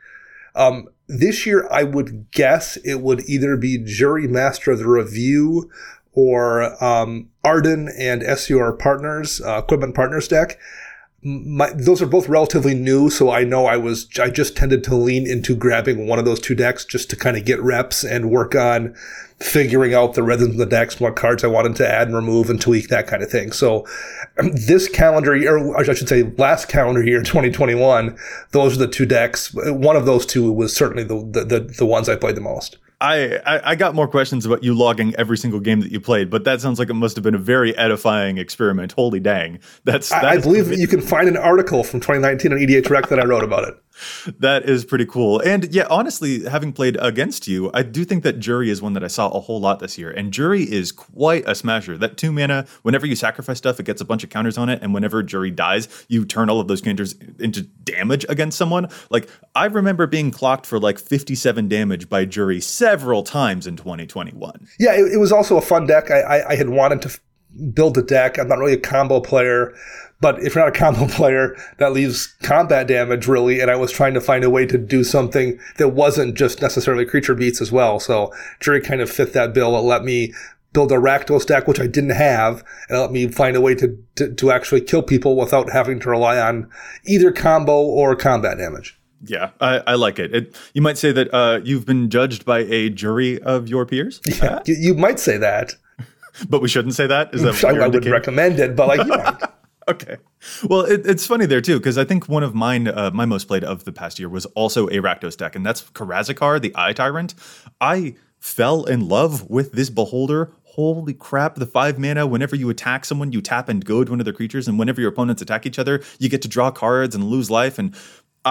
This year, I would guess it would either be Jury Master of the Review or Arden and SUR Partners, Equipment Partners deck. Those are both relatively new, so I know I just tended to lean into grabbing one of those two decks just to kind of get reps and work on figuring out the rhythms of the decks, what cards I wanted to add and remove and tweak, that kind of thing. So this calendar year, or I should say last calendar year, 2021, those are the two decks. One of those two was certainly the ones I played the most. I got more questions about you logging every single game that you played, but that sounds like it must have been a very edifying experiment. Holy dang. I believe that you can find an article from 2019 on EDH Rec that I wrote about it. That is pretty cool. And yeah, honestly, having played against you, I do think that Jury is one that I saw a whole lot this year. And Jury is quite a smasher. That 2 mana, whenever you sacrifice stuff, it gets a bunch of counters on it. And whenever Jury dies, you turn all of those counters into damage against someone. Like, I remember being clocked for like 57 damage by Jury several times in 2021. Yeah, it was also a fun deck. I had wanted to build a deck. I'm not really a combo player. But if you're not a combo player, that leaves combat damage, really, and I was trying to find a way to do something that wasn't just necessarily creature beats as well. So Jury kind of fit that bill. It let me build a Rakdos deck, which I didn't have, and it let me find a way to actually kill people without having to rely on either combo or combat damage. Yeah, I like it. You might say that you've been judged by a jury of your peers? Yeah, you might say that. But we shouldn't say that? Is that what I wouldn't recommend it, but like, you might. Okay. Well, it's funny there, too, because I think one of mine, my most played of the past year was also a Rakdos deck, and that's Karazikar, the Eye Tyrant. I fell in love with this Beholder. Holy crap, the 5 mana, whenever you attack someone, you tap and goad one of their creatures, and whenever your opponents attack each other, you get to draw cards and lose life, and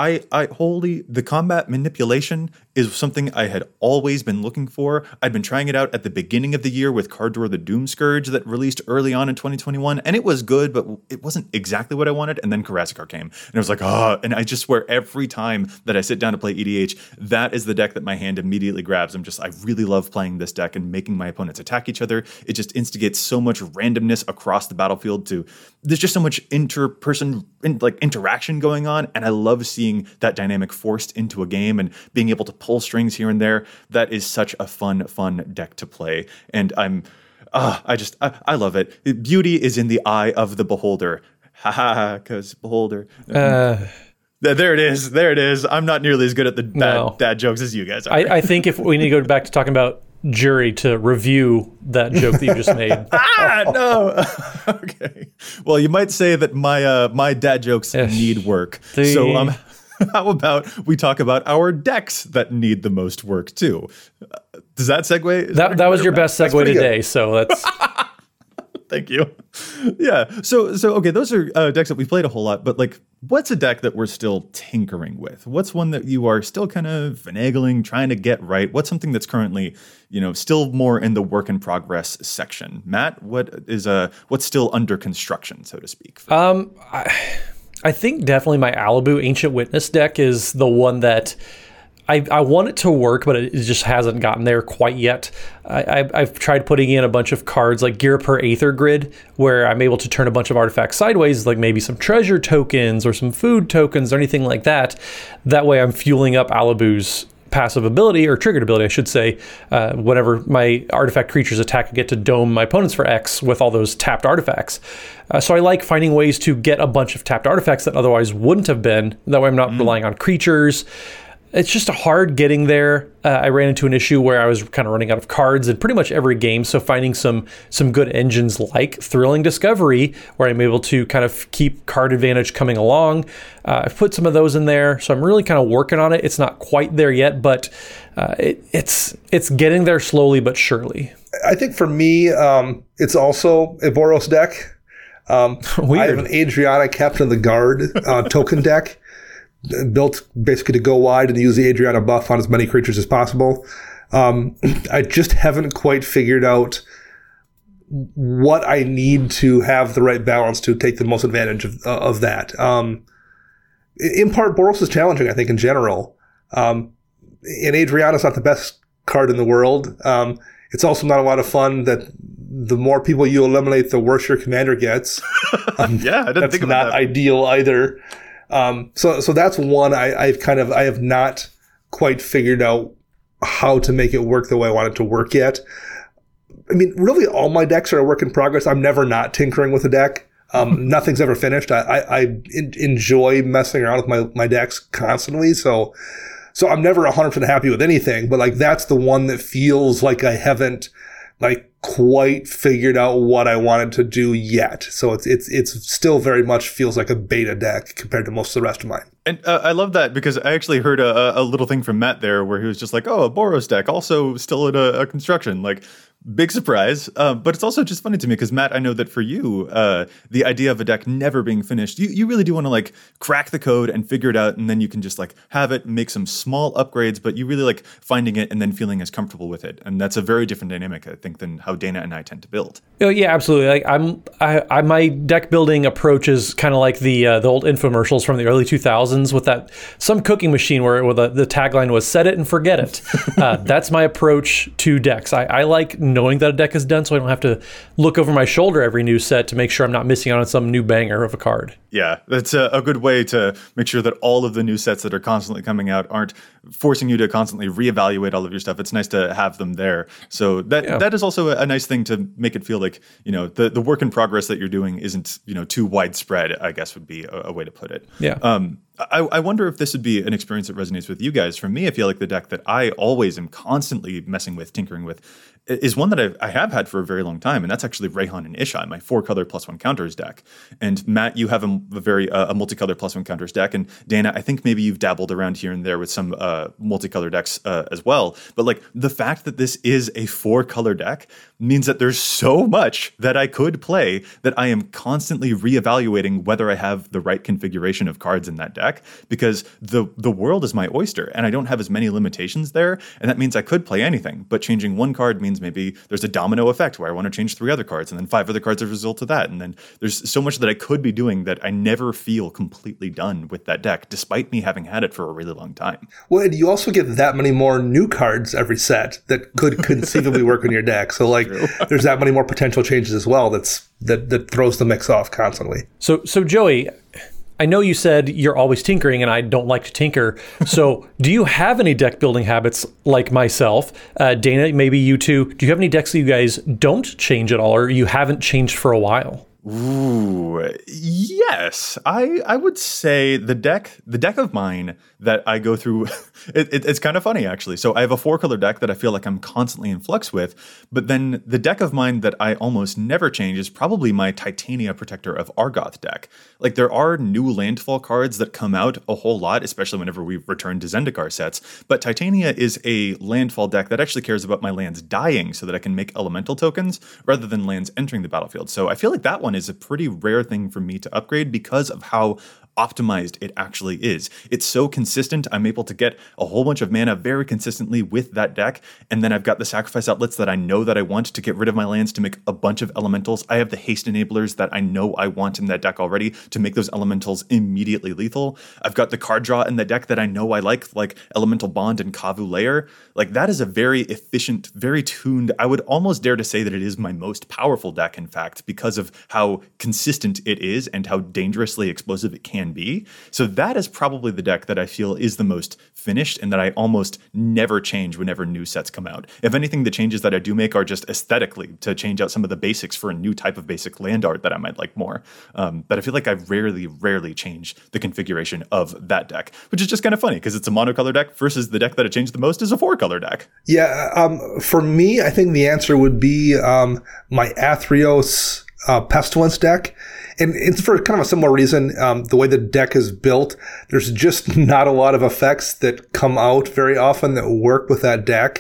the combat manipulation is something I had always been looking for. I'd been trying it out at the beginning of the year with Cardor the Doomscourge that released early on in 2021, and it was good, but it wasn't exactly what I wanted. And then Karazikar came, and I was like, and I just swear every time that I sit down to play EDH, that is the deck that my hand immediately grabs. I really love playing this deck and making my opponents attack each other. It just instigates so much randomness across the battlefield there's just so much interaction going on, and I love seeing that dynamic forced into a game and being able to pull strings here and there. That is such a fun deck to play. And I love it. Beauty is in the eye of the beholder. Because beholder. There it is. I'm not nearly as good at the dad jokes as you guys are. I think if we need to go back to talking about Jury to review that joke that you just made. No. Okay. Well, you might say that my dad jokes need work. So how about we talk about our decks that need the most work too? Does that segue? That was your best segue today. So that's Thank you. Yeah. So okay, those are decks that we've played a whole lot, but like, what's a deck that we're still tinkering with? What's one that you are still kind of finagling, trying to get right? What's something that's currently, still more in the work in progress section? Matt, what's still under construction, so to speak? I think definitely my Alibu Ancient Witness deck is the one that I want it to work, but it just hasn't gotten there quite yet. I've tried putting in a bunch of cards like Ghirapur Aether Grid, where I'm able to turn a bunch of artifacts sideways, like maybe some treasure tokens or some food tokens or anything like that. That way I'm fueling up Alibu's passive ability, or triggered ability, I should say. Whenever my artifact creatures attack, I get to dome my opponents for X with all those tapped artifacts. So I like finding ways to get a bunch of tapped artifacts that otherwise wouldn't have been. That way I'm not relying on creatures. It's just hard getting there. I ran into an issue where I was kind of running out of cards in pretty much every game. So finding some good engines like Thrilling Discovery, where I'm able to kind of keep card advantage coming along. I've put some of those in there. So I'm really kind of working on it. It's not quite there yet, but it's getting there slowly but surely. I think for me, it's also a Boros deck. Weird. I have an Adriana Captain of the Guard token deck, built basically to go wide and use the Adriana buff on as many creatures as possible. I just haven't quite figured out what I need to have the right balance to take the most advantage of that. In part, Boros is challenging, I think, in general. And Adriana's not the best card in the world. It's also not a lot of fun that the more people you eliminate, the worse your commander gets. Yeah, I didn't think about that. That's not ideal either. So that's one I have not quite figured out how to make it work the way I want it to work yet. I mean, really all my decks are a work in progress. I'm never not tinkering with a deck. Nothing's ever finished. I enjoy messing around with my decks constantly. So I'm never 100% happy with anything, but like that's the one that feels like I haven't like quite figured out what I wanted to do yet. So it's still very much feels like a beta deck compared to most of the rest of mine. And I love that because I actually heard a little thing from Matt there where he was just like, oh, a Boros deck, also still in a construction. Like, big surprise. But it's also just funny to me because, Matt, I know that for you, the idea of a deck never being finished, you really do want to like crack the code and figure it out. And then you can just like have it, make some small upgrades, but you really like finding it and then feeling as comfortable with it. And that's a very different dynamic, I think, than how Dana and I tend to build. Oh, yeah, absolutely. Like my deck building approach is kind of like the old infomercials from the early 2000s with that some cooking machine where the tagline was set it and forget it. That's my approach to decks. I like knowing that a deck is done so I don't have to look over my shoulder every new set to make sure I'm not missing out on some new banger of a card. Yeah, that's a good way to make sure that all of the new sets that are constantly coming out aren't forcing you to constantly reevaluate all of your stuff. It's nice to have them there. So that is also a nice thing to make it feel like, the work in progress that you're doing isn't, too widespread, I guess would be a way to put it. Yeah. I wonder if this would be an experience that resonates with you guys. For me, I feel like the deck that I always am constantly messing with, tinkering with, is one that I have had for a very long time, and that's actually Rayhan and Ishai, my 4-color +1 counters deck. And Matt, you have a very multicolor +1 counters deck, and Dana, I think maybe you've dabbled around here and there with some multicolor decks as well. But like the fact that this is a 4-color deck means that there's so much that I could play that I am constantly reevaluating whether I have the right configuration of cards in that deck, because the world is my oyster and I don't have as many limitations there, and that means I could play anything. But changing one card means maybe there's a domino effect where I want to change 3 other cards and then 5 other cards as a result of that. And then there's so much that I could be doing that I never feel completely done with that deck, despite me having had it for a really long time. Well, and you also get that many more new cards every set that could conceivably work in your deck. So like there's that many more potential changes as well that throws the mix off constantly. So Joey, I know you said you're always tinkering and I don't like to tinker. So do you have any deck building habits like myself? Dana, maybe you too. Do you have any decks that you guys don't change at all or you haven't changed for a while? Ooh, yes. I would say the deck of mine that I go through, it's kind of funny actually. So I have a 4-color deck that I feel like I'm constantly in flux with, but then the deck of mine that I almost never change is probably my Titania Protector of Argoth deck. Like there are new landfall cards that come out a whole lot, especially whenever we return to Zendikar sets, but Titania is a landfall deck that actually cares about my lands dying so that I can make elemental tokens rather than lands entering the battlefield. So I feel like that one is a pretty rare thing for me to upgrade because of how optimized it actually is. It's so consistent. I'm able to get a whole bunch of mana very consistently with that deck. And then I've got the sacrifice outlets that I know that I want to get rid of my lands to make a bunch of elementals. I have the haste enablers that I know I want in that deck already to make those elementals immediately lethal. I've got the card draw in the deck that I know I like Elemental Bond and Kavu Lair. Like that is a very efficient, very tuned, I would almost dare to say that it is my most powerful deck, in fact, because of how consistent it is and how dangerously explosive it can be. So that is probably the deck that I feel is the most finished and that I almost never change whenever new sets come out. If anything, the changes that I do make are just aesthetically to change out some of the basics for a new type of basic land art that I might like more. But I feel like I rarely change the configuration of that deck, which is just kind of funny because it's a monocolor deck versus the deck that I changed the most is a 4-color deck. Yeah, for me, I think the answer would be my Athreos Pestilence deck. And it's for kind of a similar reason. The way the deck is built, there's just not a lot of effects that come out very often that work with that deck.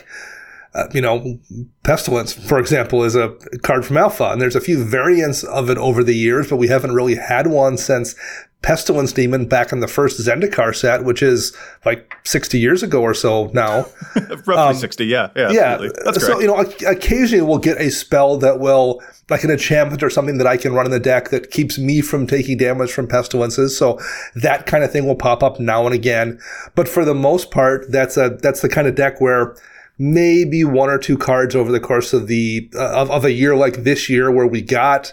Pestilence, for example, is a card from Alpha, and there's a few variants of it over the years, but we haven't really had one since Pestilence Demon back in the first Zendikar set, which is like 60 years ago or so now. Roughly 60, yeah. Absolutely. That's correct. So, occasionally we'll get a spell that will, like an enchantment or something that I can run in the deck that keeps me from taking damage from pestilences. So that kind of thing will pop up now and again. But for the most part, that's the kind of deck where maybe 1 or 2 cards over the course of of a year like this year where we got,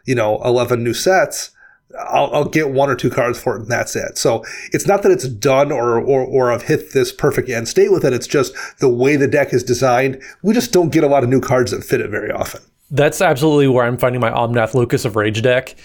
11 new sets, I'll get 1 or 2 cards for it, and that's it. So it's not that it's done or I've hit this perfect end state with it. It's just the way the deck is designed. We just don't get a lot of new cards that fit it very often. That's absolutely where I'm finding my Omnath Locus of Rage deck.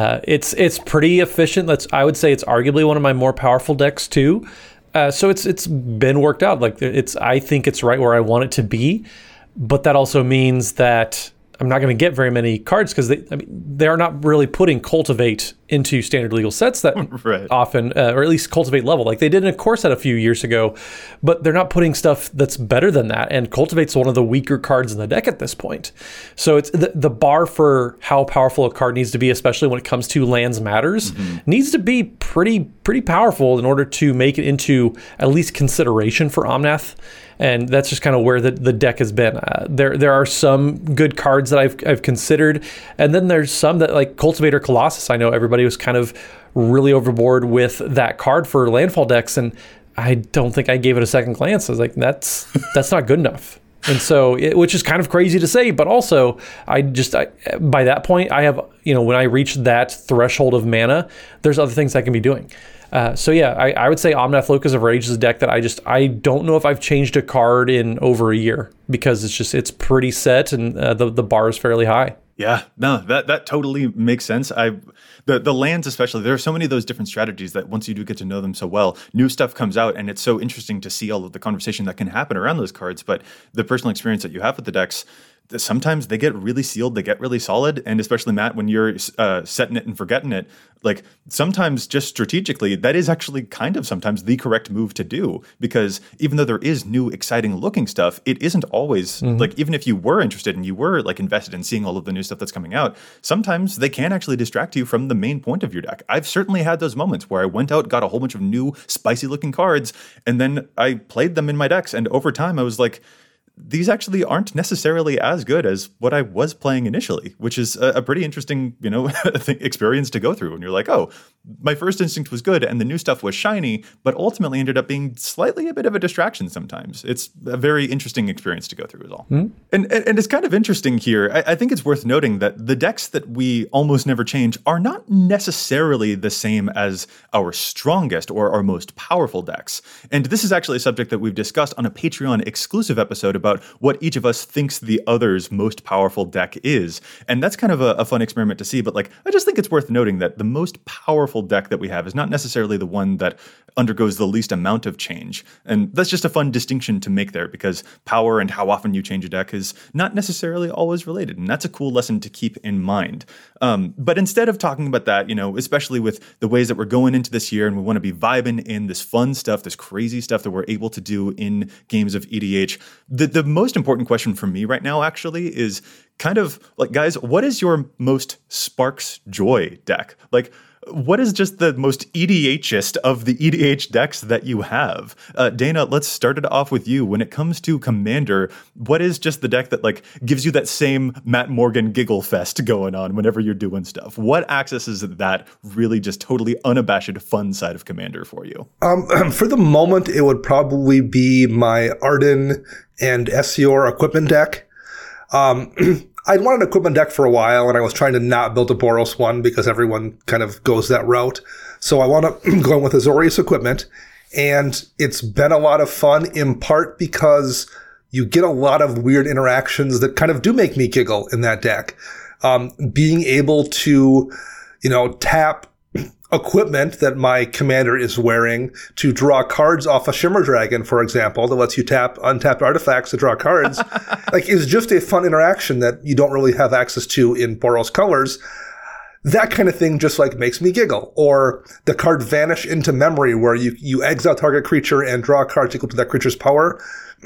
It's pretty efficient. I would say it's arguably one of my more powerful decks too. So it's been worked out. I think it's right where I want it to be, but that also means that I'm not going to get very many cards because they're not really putting Cultivate into standard legal sets that right. often, or at least Cultivate level, like they did in a core set a few years ago, but they're not putting stuff that's better than that. And Cultivate's one of the weaker cards in the deck at this point. So it's the bar for how powerful a card needs to be, especially when it comes to lands matters, needs to be pretty powerful in order to make it into at least consideration for Omnath. And that's just kind of where the deck has been. There are some good cards that I've considered, and then there's some that, like Cultivator Colossus, I know everybody was kind of really overboard with that card for landfall decks, and I don't think I gave it a second glance. I was like, that's not good enough. And so, which is kind of crazy to say, but also I by that point, I have, when I reach that threshold of mana, there's other things I can be doing. So yeah, I would say Omnath Locus of Rage is a deck that I don't know if I've changed a card in over a year because it's pretty set and the bar is fairly high. Yeah, no, that totally makes sense. The lands especially, there are so many of those different strategies that once you do get to know them so well, new stuff comes out and it's so interesting to see all of the conversation that can happen around those cards. But the personal experience that you have with the decks, sometimes they get really sealed, they get really solid, and especially Matt, when you're setting it and forgetting it, like sometimes just strategically, that is actually kind of sometimes the correct move to do, because even though there is new exciting looking stuff, it isn't always like, even if you were interested and you were like invested in seeing all of the new stuff that's coming out, sometimes they can actually distract you from the main point of your deck. I've certainly had those moments where I went out, got a whole bunch of new spicy looking cards, and then I played them in my decks, and over time I was like, these aren't necessarily as good as what I was playing initially, which is a pretty interesting, experience to go through. And you're like, oh, my first instinct was good and the new stuff was shiny, but ultimately ended up being slightly a bit of a distraction sometimes. It's a very interesting experience to go through is all. And it's kind of interesting here. I think it's worth noting that the decks that we almost never change are not necessarily the same as our strongest or our most powerful decks. And this is actually a subject that we've discussed on a Patreon exclusive episode about what each of us thinks the other's most powerful deck is. And that's kind of a fun experiment to see. But like, I just think it's worth noting that the most powerful deck that we have is not necessarily the one that undergoes the least amount of change. And that's just a fun distinction to make there, because power and how often you change a deck is not necessarily always related. And that's a cool lesson to keep in mind. But instead of talking about that, especially with the ways that we're going into this year and we want to be vibing in this fun stuff, this crazy stuff that we're able to do in games of EDH, the most important question for me right now actually is kind of like, guys, what is your most Sparks Joy deck? Like, what is just the most EDHist of the EDH decks that you have? Dana, let's start it off with you. When it comes to Commander, what is just the deck that like gives you that same Matt Morgan giggle fest going on whenever you're doing stuff? What accesses that really just totally unabashed fun side of Commander for you? For the moment, it would probably be my Arden and Essior equipment deck. I'd wanted an equipment deck for a while, and I was trying to not build a Boros one because everyone kind of goes that route. So I wound up going with Azorius equipment, and it's been a lot of fun, in part because you get a lot of weird interactions that kind of do make me giggle in that deck. Being able to, tap equipment that my commander is wearing to draw cards off a Shimmer Dragon, for example, that lets you tap untapped artifacts to draw cards, is just a fun interaction that you don't really have access to in Boros Colors. That kind of thing just makes me giggle. Or the card Vanish into Memory, where you exile target creature and draw a card equal to that creature's power.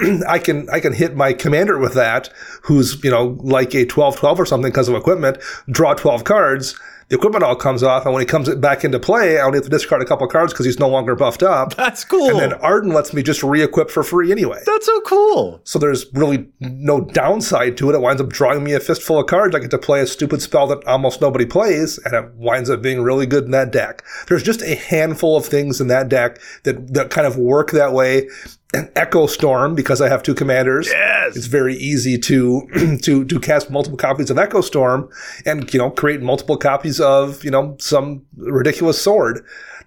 I can hit my commander with that, who's, like a 12/12 or something because of equipment, draw 12 cards. The equipment all comes off, and when he comes back into play, I only have to discard a couple of cards because he's no longer buffed up. That's cool. And then Arden lets me just re-equip for free anyway. That's so cool. So there's really no downside to it. It winds up drawing me a fistful of cards. I get to play a stupid spell that almost nobody plays, and it winds up being really good in that deck. There's just a handful of things in that deck that kind of work that way. An Echo Storm, because I have two commanders. Yes. It's very easy to cast multiple copies of Echo Storm and, create multiple copies of, some ridiculous sword.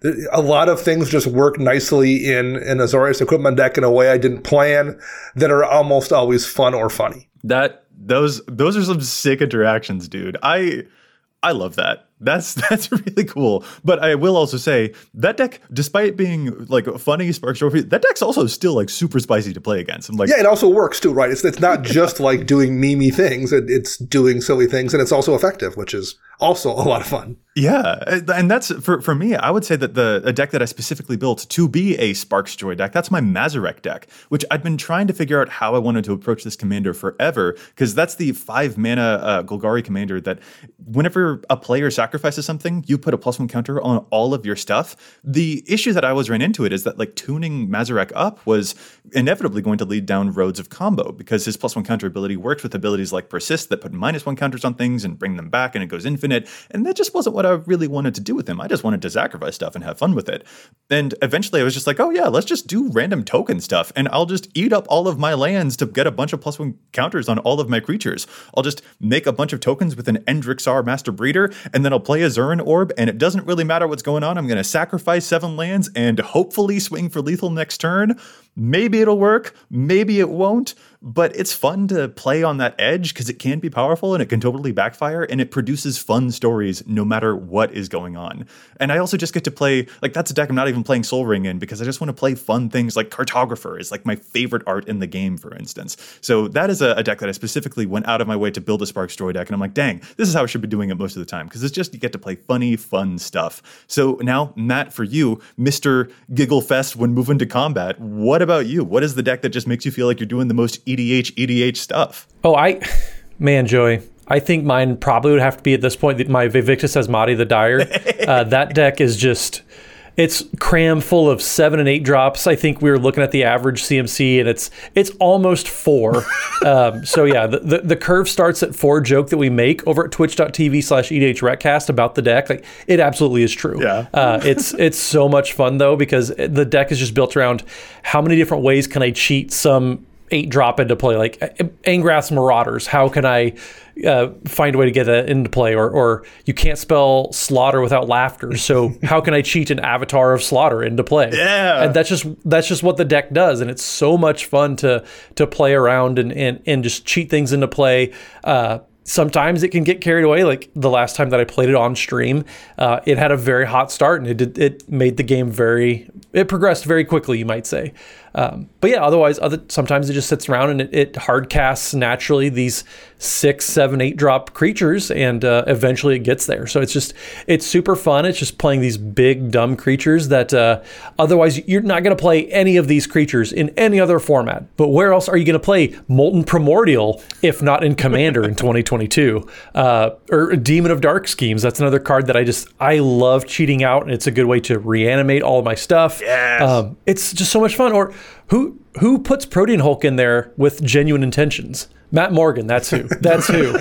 A lot of things just work nicely in an Azorius equipment deck in a way I didn't plan that are almost always fun or funny. Those are some sick interactions, dude. I love that. That's really cool. But I will also say that deck, despite being funny Sparks Trophy, that deck's also still super spicy to play against. Yeah, it also works too, right? It's not just doing memey things. It's doing silly things, and it's also effective, which is also a lot of fun. Yeah, and that's for me. I would say that a deck that I specifically built to be a Sparks Joy deck, that's my Mazarek deck, which I'd been trying to figure out how I wanted to approach this commander forever, because that's the 5 mana Golgari commander that whenever a player sacrifices something, you put a +1 counter on all of your stuff. The issue that I always ran into it is that tuning Mazarek up was inevitably going to lead down roads of combo, because his +1 counter ability works with abilities like Persist that put -1 counters on things and bring them back, and it goes infinite. And that just wasn't what I really wanted to do with him. I just wanted to sacrifice stuff and have fun with it. And eventually I was just oh yeah, let's just do random token stuff, and I'll just eat up all of my lands to get a bunch of +1 counters on all of my creatures. I'll just make a bunch of tokens with an Endrixar Master Breeder, and then I'll play a Zurin Orb, and it doesn't really matter what's going on. I'm going to sacrifice 7 lands and hopefully swing for lethal next turn. Maybe it'll work, maybe it won't, but it's fun to play on that edge because it can be powerful and it can totally backfire, and it produces fun stories no matter what is going on. And I also just get to play, that's a deck I'm not even playing Sol Ring in, because I just want to play fun things like Cartographer is my favorite art in the game, for instance. So that is a deck that I specifically went out of my way to build a Sparks Joy deck, and I'm dang, this is how I should be doing it most of the time, because it's just, you get to play funny, fun stuff. So now, Matt, for you, Mr. Giggle Fest when moving to combat, what about you? What is the deck that just makes you feel like you're doing the most EDH stuff? Oh, Joey, I think mine probably would have to be at this point my Vivictus Asmati the Dire. That deck is just, it's cram full of 7 and 8 drops. I think we were looking at the average CMC, and it's almost 4. So yeah, the curve starts at 4 joke that we make over at twitch.tv/EDHRecast about the deck. It absolutely is true. Yeah. It's so much fun though, because the deck is just built around how many different ways can I cheat some 8-drop into play, like Angrath's Marauders. How can I find a way to get that into play? Or you can't spell slaughter without laughter, so how can I cheat an Avatar of Slaughter into play? Yeah. And that's just what the deck does, and it's so much fun to play around and just cheat things into play. Sometimes it can get carried away. Like the last time that I played it on stream, it had a very hot start, and it made the game it progressed very quickly, you might say. But yeah, otherwise, sometimes it just sits around and it hard casts naturally these 6, 7, 8-drop creatures, and eventually it gets there. So it's super fun. It's just playing these big, dumb creatures that otherwise you're not going to play any of these creatures in any other format. But where else are you going to play Molten Primordial if not in Commander in 2022? Or Demon of Dark Schemes. That's another card that I love cheating out, and it's a good way to reanimate all of my stuff. Yes. It's just so much fun. Or who puts Protean Hulk in there with genuine intentions? Matt Morgan, that's who. That's who.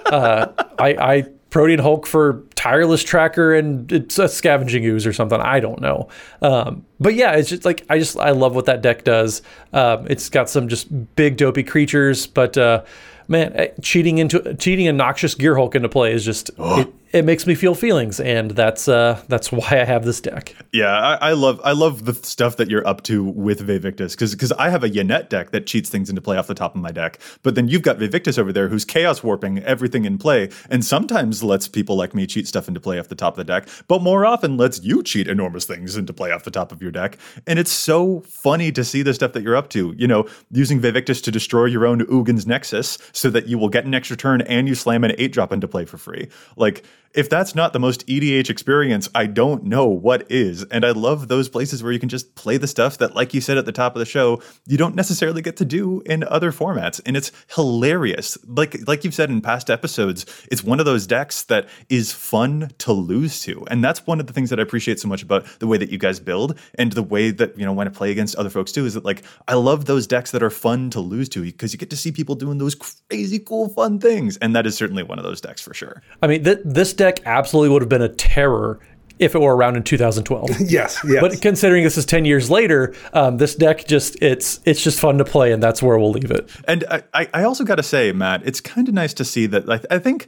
I Protean Hulk for Tireless Tracker, and it's a Scavenging Ooze or something. I don't know. But yeah, it's just like I love what that deck does. It's got some just big dopey creatures, but man, cheating a Noxious Gear Hulk into play is just it makes me feel feelings, and that's why I have this deck. Yeah, I love the stuff that you're up to with Vivictus, because I have a Yannette deck that cheats things into play off the top of my deck, but then you've got Vivictus over there who's chaos warping everything in play, and sometimes lets people like me cheat stuff into play off the top of the deck, but more often lets you cheat enormous things into play off the top of your deck. And it's so funny to see the stuff that you're up to, using Vivictus to destroy your own Ugin's Nexus so that you will get an extra turn and you slam an 8-drop into play for free. Like, if that's not the most EDH experience, I don't know what is. And I love those places where you can just play the stuff that, like you said at the top of the show, you don't necessarily get to do in other formats. And it's hilarious. Like you've said in past episodes, it's one of those decks that is fun to lose to. And that's one of the things that I appreciate so much about the way that you guys build, and the way that, when I play against other folks too, is that I love those decks that are fun to lose to, because you get to see people doing those crazy cool fun things. And that is certainly one of those decks for sure. I mean, this deck absolutely would have been a terror if it were around in 2012. Yes. But considering this is 10 years later, this deck it's just fun to play, and that's where we'll leave it. And I also got to say, Matt, it's kind of nice to see that. I think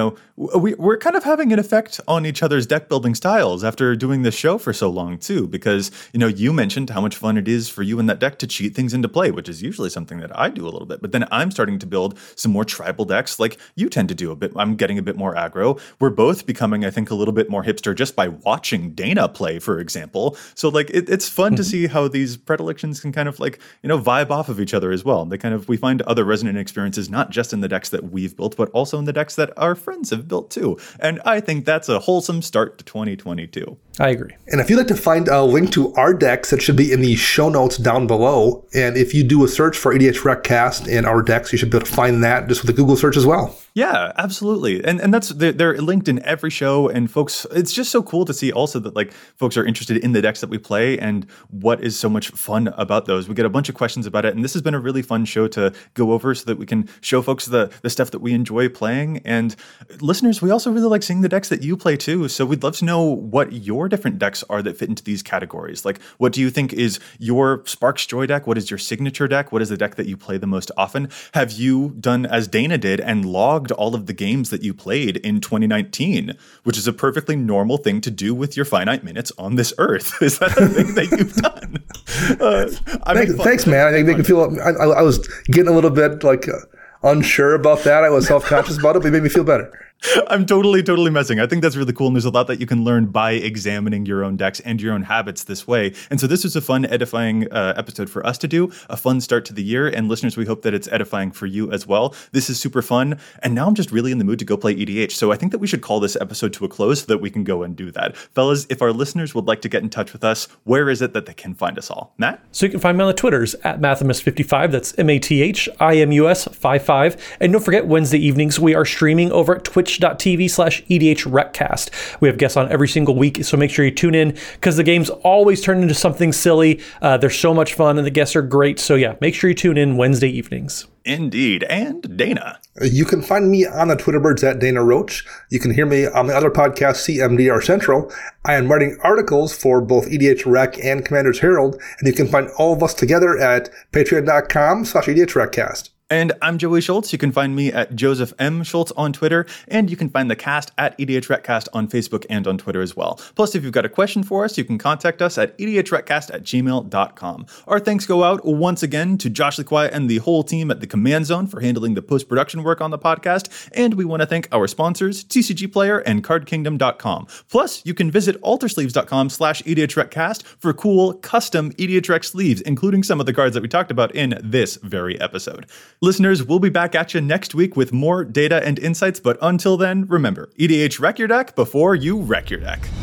we're kind of having an effect on each other's deck building styles after doing this show for so long too. Because you mentioned how much fun it is for you in that deck to cheat things into play, which is usually something that I do a little bit. But then I'm starting to build some more tribal decks, like you tend to do a bit. I'm getting a bit more aggro. We're both becoming, I think, a little bit more hipster just by watching Dana play, for example. So it's fun to see how these predilections can kind of vibe off of each other as well. We find other resonant experiences, not just in the decks that we've built, but also in the decks that our friends have built too. And I think that's a wholesome start to 2022. I agree. And if you'd like to find a link to our decks, it should be in the show notes down below. And if you do a search for EDH Recast and our decks, you should be able to find that just with a Google search as well. Yeah, absolutely. And that's, they're linked in every show, and folks, it's just so cool to see also that folks are interested in the decks that we play and what is so much fun about those. We get a bunch of questions about it, and this has been a really fun show to go over so that we can show folks the stuff that we enjoy playing. And listeners, we also really like seeing the decks that you play too. So we'd love to know what your different decks are that fit into these categories. What do you think is your Sparks Joy deck? What is your signature deck? What is the deck that you play the most often? Have you done as Dana did and logged all of the games that you played in 2019, which is a perfectly normal thing to do with your finite minutes on this earth? Is that a thing that you've done? Thanks, man. I make me feel. I was getting a little bit unsure about that. I was self-conscious about it, but it made me feel better. I'm totally messing. I think that's really cool, and there's a lot that you can learn by examining your own decks and your own habits this way. And so this was a fun, edifying episode for us to do, a fun start to the year. And listeners, we hope that it's edifying for you as well. This is super fun, and now I'm just really in the mood to go play EDH. So I think that we should call this episode to a close so that we can go and do that. Fellas, if our listeners would like to get in touch with us, where is it that they can find us all? Matt? So you can find me on the Twitters at Mathimus55. That's MATHIMUS55. And don't forget, Wednesday evenings we are streaming over at Twitch twitch.tv/EDHRecast. We have guests on every single week, so make sure you tune in because the games always turn into something silly. They're so much fun and the guests are great. So yeah, make sure you tune in Wednesday evenings. Indeed. And Dana. You can find me on the Twitter birds at Dana Roach. You can hear me on the other podcast, CMDR Central. I am writing articles for both EDH Rec and Commander's Herald, and you can find all of us together at patreon.com/EDHRecast. And I'm Joey Schultz. You can find me at Joseph M. Schultz on Twitter, and you can find the cast at EDHRecast on Facebook and on Twitter as well. Plus, if you've got a question for us, you can contact us at edhrecast@gmail.com. Our thanks go out once again to Josh LeQuoit and the whole team at the Command Zone for handling the post-production work on the podcast, and we want to thank our sponsors, TCG Player and CardKingdom.com. Plus, you can visit altersleeves.com/EDHRecast for cool, custom EDHREC sleeves, including some of the cards that we talked about in this very episode. Listeners, we'll be back at you next week with more data and insights, but until then, remember, EDH wreck your deck before you wreck your deck.